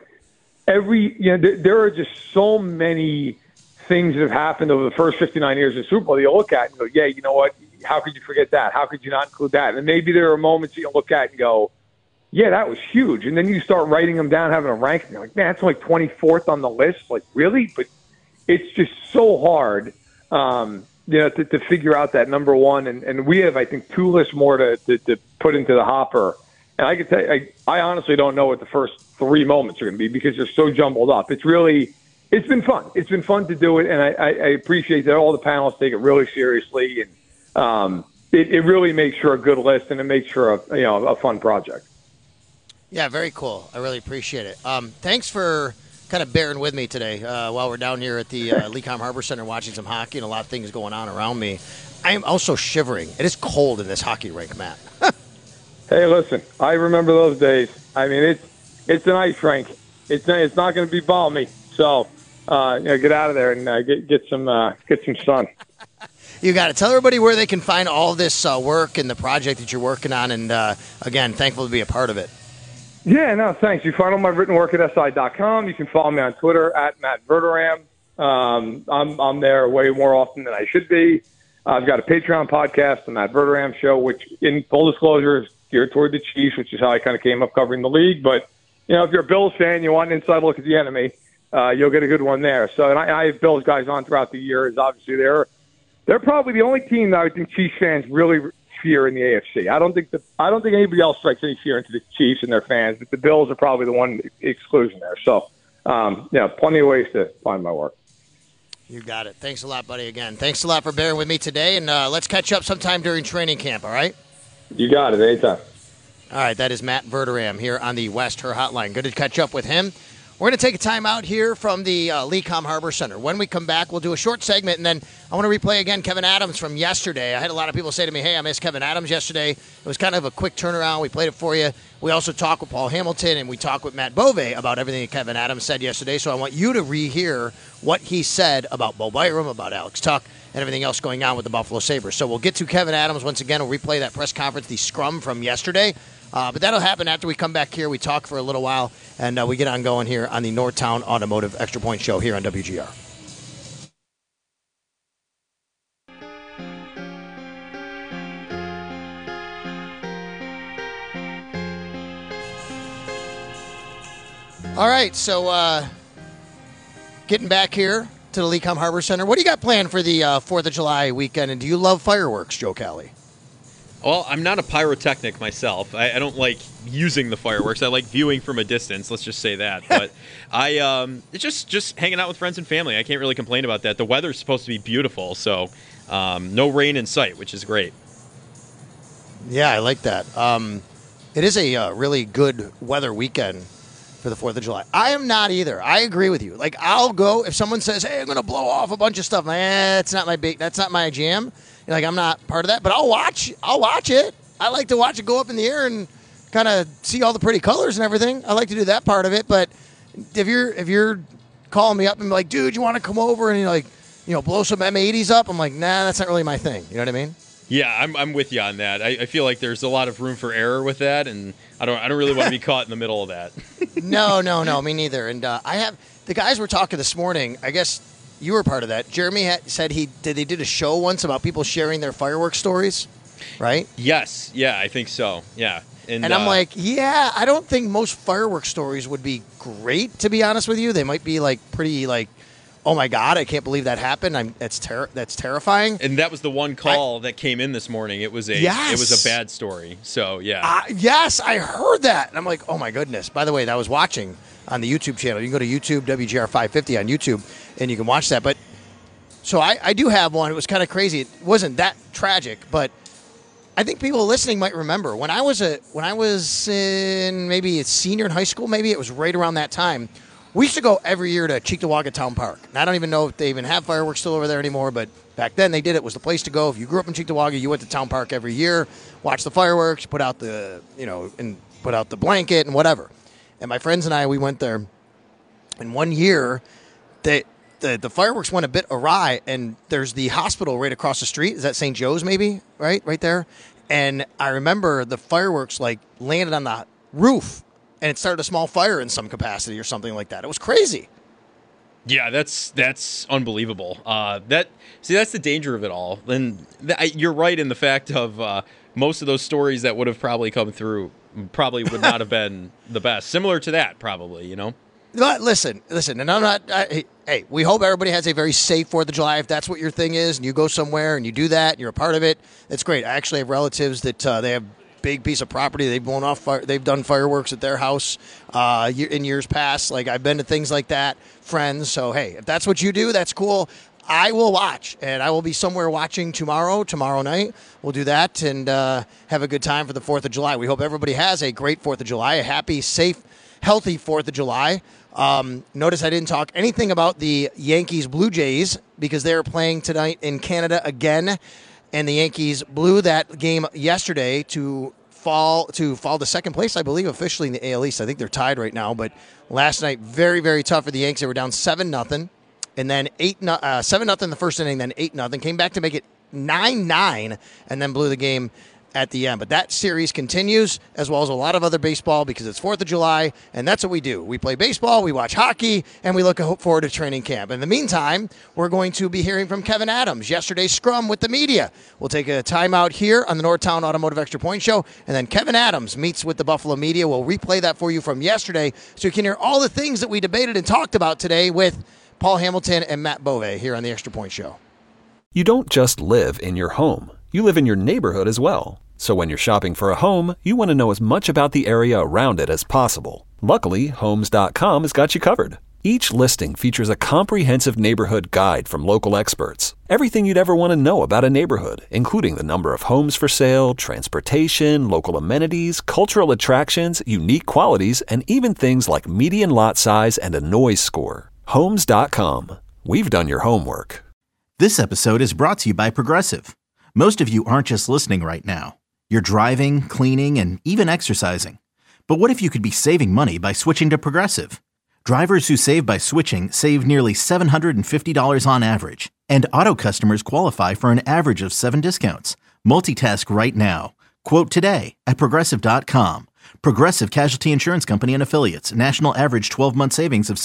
there are just so many things that have happened over the first 59 years of the Super Bowl that you look at and go, yeah, you know what? How could you forget that? How could you not include that? And maybe there are moments you look at and go, yeah, that was huge. And then you start writing them down, having a rank, and you're like, man, that's like 24th on the list. Like, really? But it's just so hard, to figure out that number one. And we have, I think, two lists more to put into the hopper. And I can tell you, I honestly don't know what the first three moments are going to be because they're so jumbled up. It's been fun. It's been fun to do it, and I appreciate that all the panelists take it really seriously. And it really makes for a good list, and it makes for a fun project. Yeah, very cool. I really appreciate it. Thanks for kind of bearing with me today while we're down here at the Lecom Harbor Center watching some hockey and a lot of things going on around me. I am also shivering. It is cold in this hockey rink, Matt. Hey, listen, I remember those days. I mean, it's an ice rink. It's not going to be balmy. So, get out of there and get some sun. You got to tell everybody where they can find all this work and the project that you're working on. And again, thankful to be a part of it. Yeah, no, thanks. You find all my written work at SI.com. You can follow me on Twitter at Matt Verderam. I'm there way more often than I should be. I've got a Patreon podcast, the Matt Verderam Show, which, in full disclosure, is geared toward the Chiefs, which is how I kind of came up covering the league. But, if you're a Bills fan, you want an inside look at the enemy, you'll get a good one there. So, and I have Bills guys on throughout the year. Is obviously they're probably the only team that I think Chiefs fans really fear in the AFC. I don't think anybody else strikes any fear into the Chiefs and their fans, but the Bills are probably the one exclusion there. So, plenty of ways to find my work. You got it. Thanks a lot, buddy, again. Thanks a lot for bearing with me today, and let's catch up sometime during training camp, all right? You got it. Anytime. All right, that is Matt Verderam here on the West Her Hotline. Good to catch up with him. We're going to take a time out here from the Lecom Harbor Center. When we come back, we'll do a short segment, and then I want to replay again Kevin Adams from yesterday. I had a lot of people say to me, hey, I missed Kevin Adams yesterday. It was kind of a quick turnaround. We played it for you. We also talked with Paul Hamilton, and we talked with Matt Bove about everything that Kevin Adams said yesterday. So I want you to rehear what he said about Bo Byram, about Alex Tuck, and everything else going on with the Buffalo Sabres. So we'll get to Kevin Adams once again. We'll replay that press conference, the scrum from yesterday. But that'll happen after we come back here. We talk for a little while, and we get on going here on the Northtown Automotive Extra Point Show here on WGR. All right, so getting back here to the Lecom Harbor Center. What do you got planned for the 4th of July weekend, and do you love fireworks, Joe Kelly? Well, I'm not a pyrotechnic myself. I don't like using the fireworks. I like viewing from a distance. Let's just say that. But it's just hanging out with friends and family. I can't really complain about that. The weather's supposed to be beautiful, so no rain in sight, which is great. Yeah, I like that. It is a really good weather weekend for the 4th of July. I am not either. I agree with you. Like, I'll go if someone says, "Hey, I'm going to blow off a bunch of stuff." That's not my jam. Like, I'm not part of that, but I'll watch it. I like to watch it go up in the air and kind of see all the pretty colors and everything. I like to do that part of it. But if you're calling me up and be like, "Dude, you want to come over and blow some M80s up?" I'm like, "Nah, that's not really my thing." You know what I mean? Yeah, I'm with you on that. I feel like there's a lot of room for error with that, and I don't really want to be caught in the middle of that. No, me neither. And the guys were talking this morning. I guess you were part of that. Jeremy said they did a show once about people sharing their fireworks stories, right? Yes, yeah, I think so. Yeah, and I'm like, yeah, I don't think most fireworks stories would be great, to be honest with you. They might be like pretty like, oh my God, I can't believe that happened. That's terrifying. And that was the one call that came in this morning. It was a bad story. So yeah. Yes, I heard that, and I'm like, oh my goodness. By the way, that I was watching on the YouTube channel. You can go to YouTube WGR 550 on YouTube, and you can watch that. But so I do have one. It was kind of crazy. It wasn't that tragic, but I think people listening might remember when I was in maybe a senior in high school. Maybe it was right around that time. We used to go every year to Cheektowaga Town Park. And I don't even know if they even have fireworks still over there anymore, but back then they did. It was the place to go. If you grew up in Cheektowaga, you went to Town Park every year, watched the fireworks, put out the blanket and whatever. And my friends and I, we went there. And one year, the fireworks went a bit awry, and there's the hospital right across the street. Is that St. Joe's maybe? Right there. And I remember the fireworks landed on the roof, and it started a small fire in some capacity or something like that. It was crazy. Yeah, that's unbelievable. That's the danger of it all. And you're right in the fact of most of those stories that would have probably come through probably would not have been the best. Similar to that, probably, But listen, and I'm not. Hey, we hope everybody has a very safe 4th of July. If that's what your thing is, and you go somewhere and you do that, and you're a part of it, that's great. I actually have relatives that they have big piece of property. They've blown off. They've done fireworks at their house in years past. Like, I've been to things like that, friends. So hey, if that's what you do, that's cool. I will watch, and I will be somewhere watching tomorrow night. We'll do that and have a good time for the 4th of July. We hope everybody has a great 4th of July, a happy, safe, healthy 4th of July. Notice I didn't talk anything about the Yankees Blue Jays because they're playing tonight in Canada again. And the Yankees blew that game yesterday to fall to second place, I believe, officially in the AL East. I think they're tied right now. But last night, very, very tough for the Yankees. They were down 7-0, and then 7-0 in the first inning, then 8-0. Came back to make it 9-9, and then blew the game at the end. But that series continues, as well as a lot of other baseball, because it's 4th of July, and that's what we do. We play baseball, we watch hockey, and we look forward to training camp. In the meantime, we're going to be hearing from Kevin Adams, yesterday's scrum with the media. We'll take a timeout here on the Northtown Automotive Extra Point Show, and then Kevin Adams meets with the Buffalo media. We'll replay that for you from yesterday, so you can hear all the things that we debated and talked about today with Paul Hamilton and Matt Bove here on the Extra Point Show. You don't just live in your home. You live in your neighborhood as well. So when you're shopping for a home, you want to know as much about the area around it as possible. Luckily, Homes.com has got you covered. Each listing features a comprehensive neighborhood guide from local experts. Everything you'd ever want to know about a neighborhood, including the number of homes for sale, transportation, local amenities, cultural attractions, unique qualities, and even things like median lot size and a noise score. Homes.com. We've done your homework. This episode is brought to you by Progressive. Most of you aren't just listening right now. You're driving, cleaning, and even exercising. But what if you could be saving money by switching to Progressive? Drivers who save by switching save nearly $750 on average. And auto customers qualify for an average of 7 discounts. Multitask right now. Quote today at Progressive.com. Progressive Casualty Insurance Company and Affiliates. National average 12-month savings of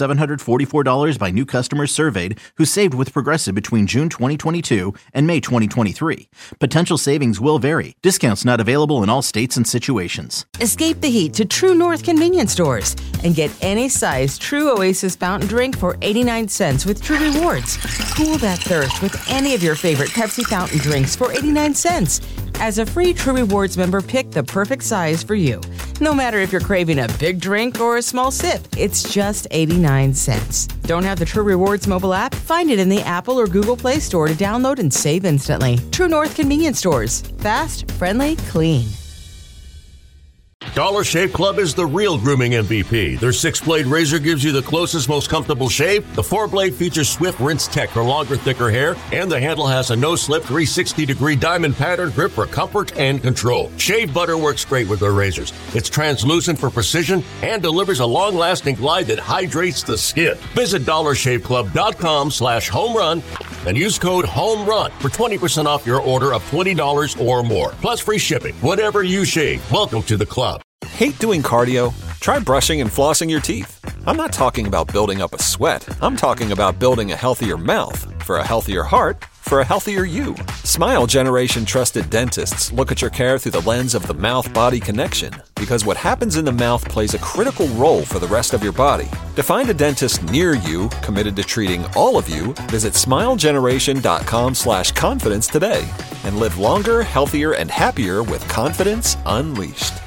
$744 by new customers surveyed who saved with Progressive between June 2022 and May 2023. Potential savings will vary. Discounts not available in all states and situations. Escape the heat to True North convenience stores and get any size True Oasis fountain drink for 89 cents with True Rewards. Cool that thirst with any of your favorite Pepsi fountain drinks for 89 cents. As a free True Rewards member, pick the perfect size for you. No matter if you're craving a big drink or a small sip, it's just 89 cents. Don't have the True Rewards mobile app? Find it in the Apple or Google Play Store to download and save instantly. True North convenience stores. Fast, friendly, clean. Dollar Shave Club is the real grooming MVP. Their 6-blade razor gives you the closest, most comfortable shave. The 4-blade features Swift Rinse Tech for longer, thicker hair, and the handle has a no-slip 360-degree diamond pattern grip for comfort and control. Shave butter works great with their razors. It's translucent for precision and delivers a long-lasting glide that hydrates the skin. Visit DollarShaveClub.com/homerun and use code HOMERUN for 20% off your order of $20 or more, plus free shipping. Whatever you shave, welcome to the club. Hate doing cardio? Try brushing and flossing your teeth. I'm not talking about building up a sweat. I'm talking about building a healthier mouth for a healthier heart for a healthier you. Smile Generation trusted dentists look at your care through the lens of the mouth-body connection, because what happens in the mouth plays a critical role for the rest of your body. To find a dentist near you committed to treating all of you, visit smilegeneration.com/confidence today and live longer, healthier, and happier with confidence unleashed.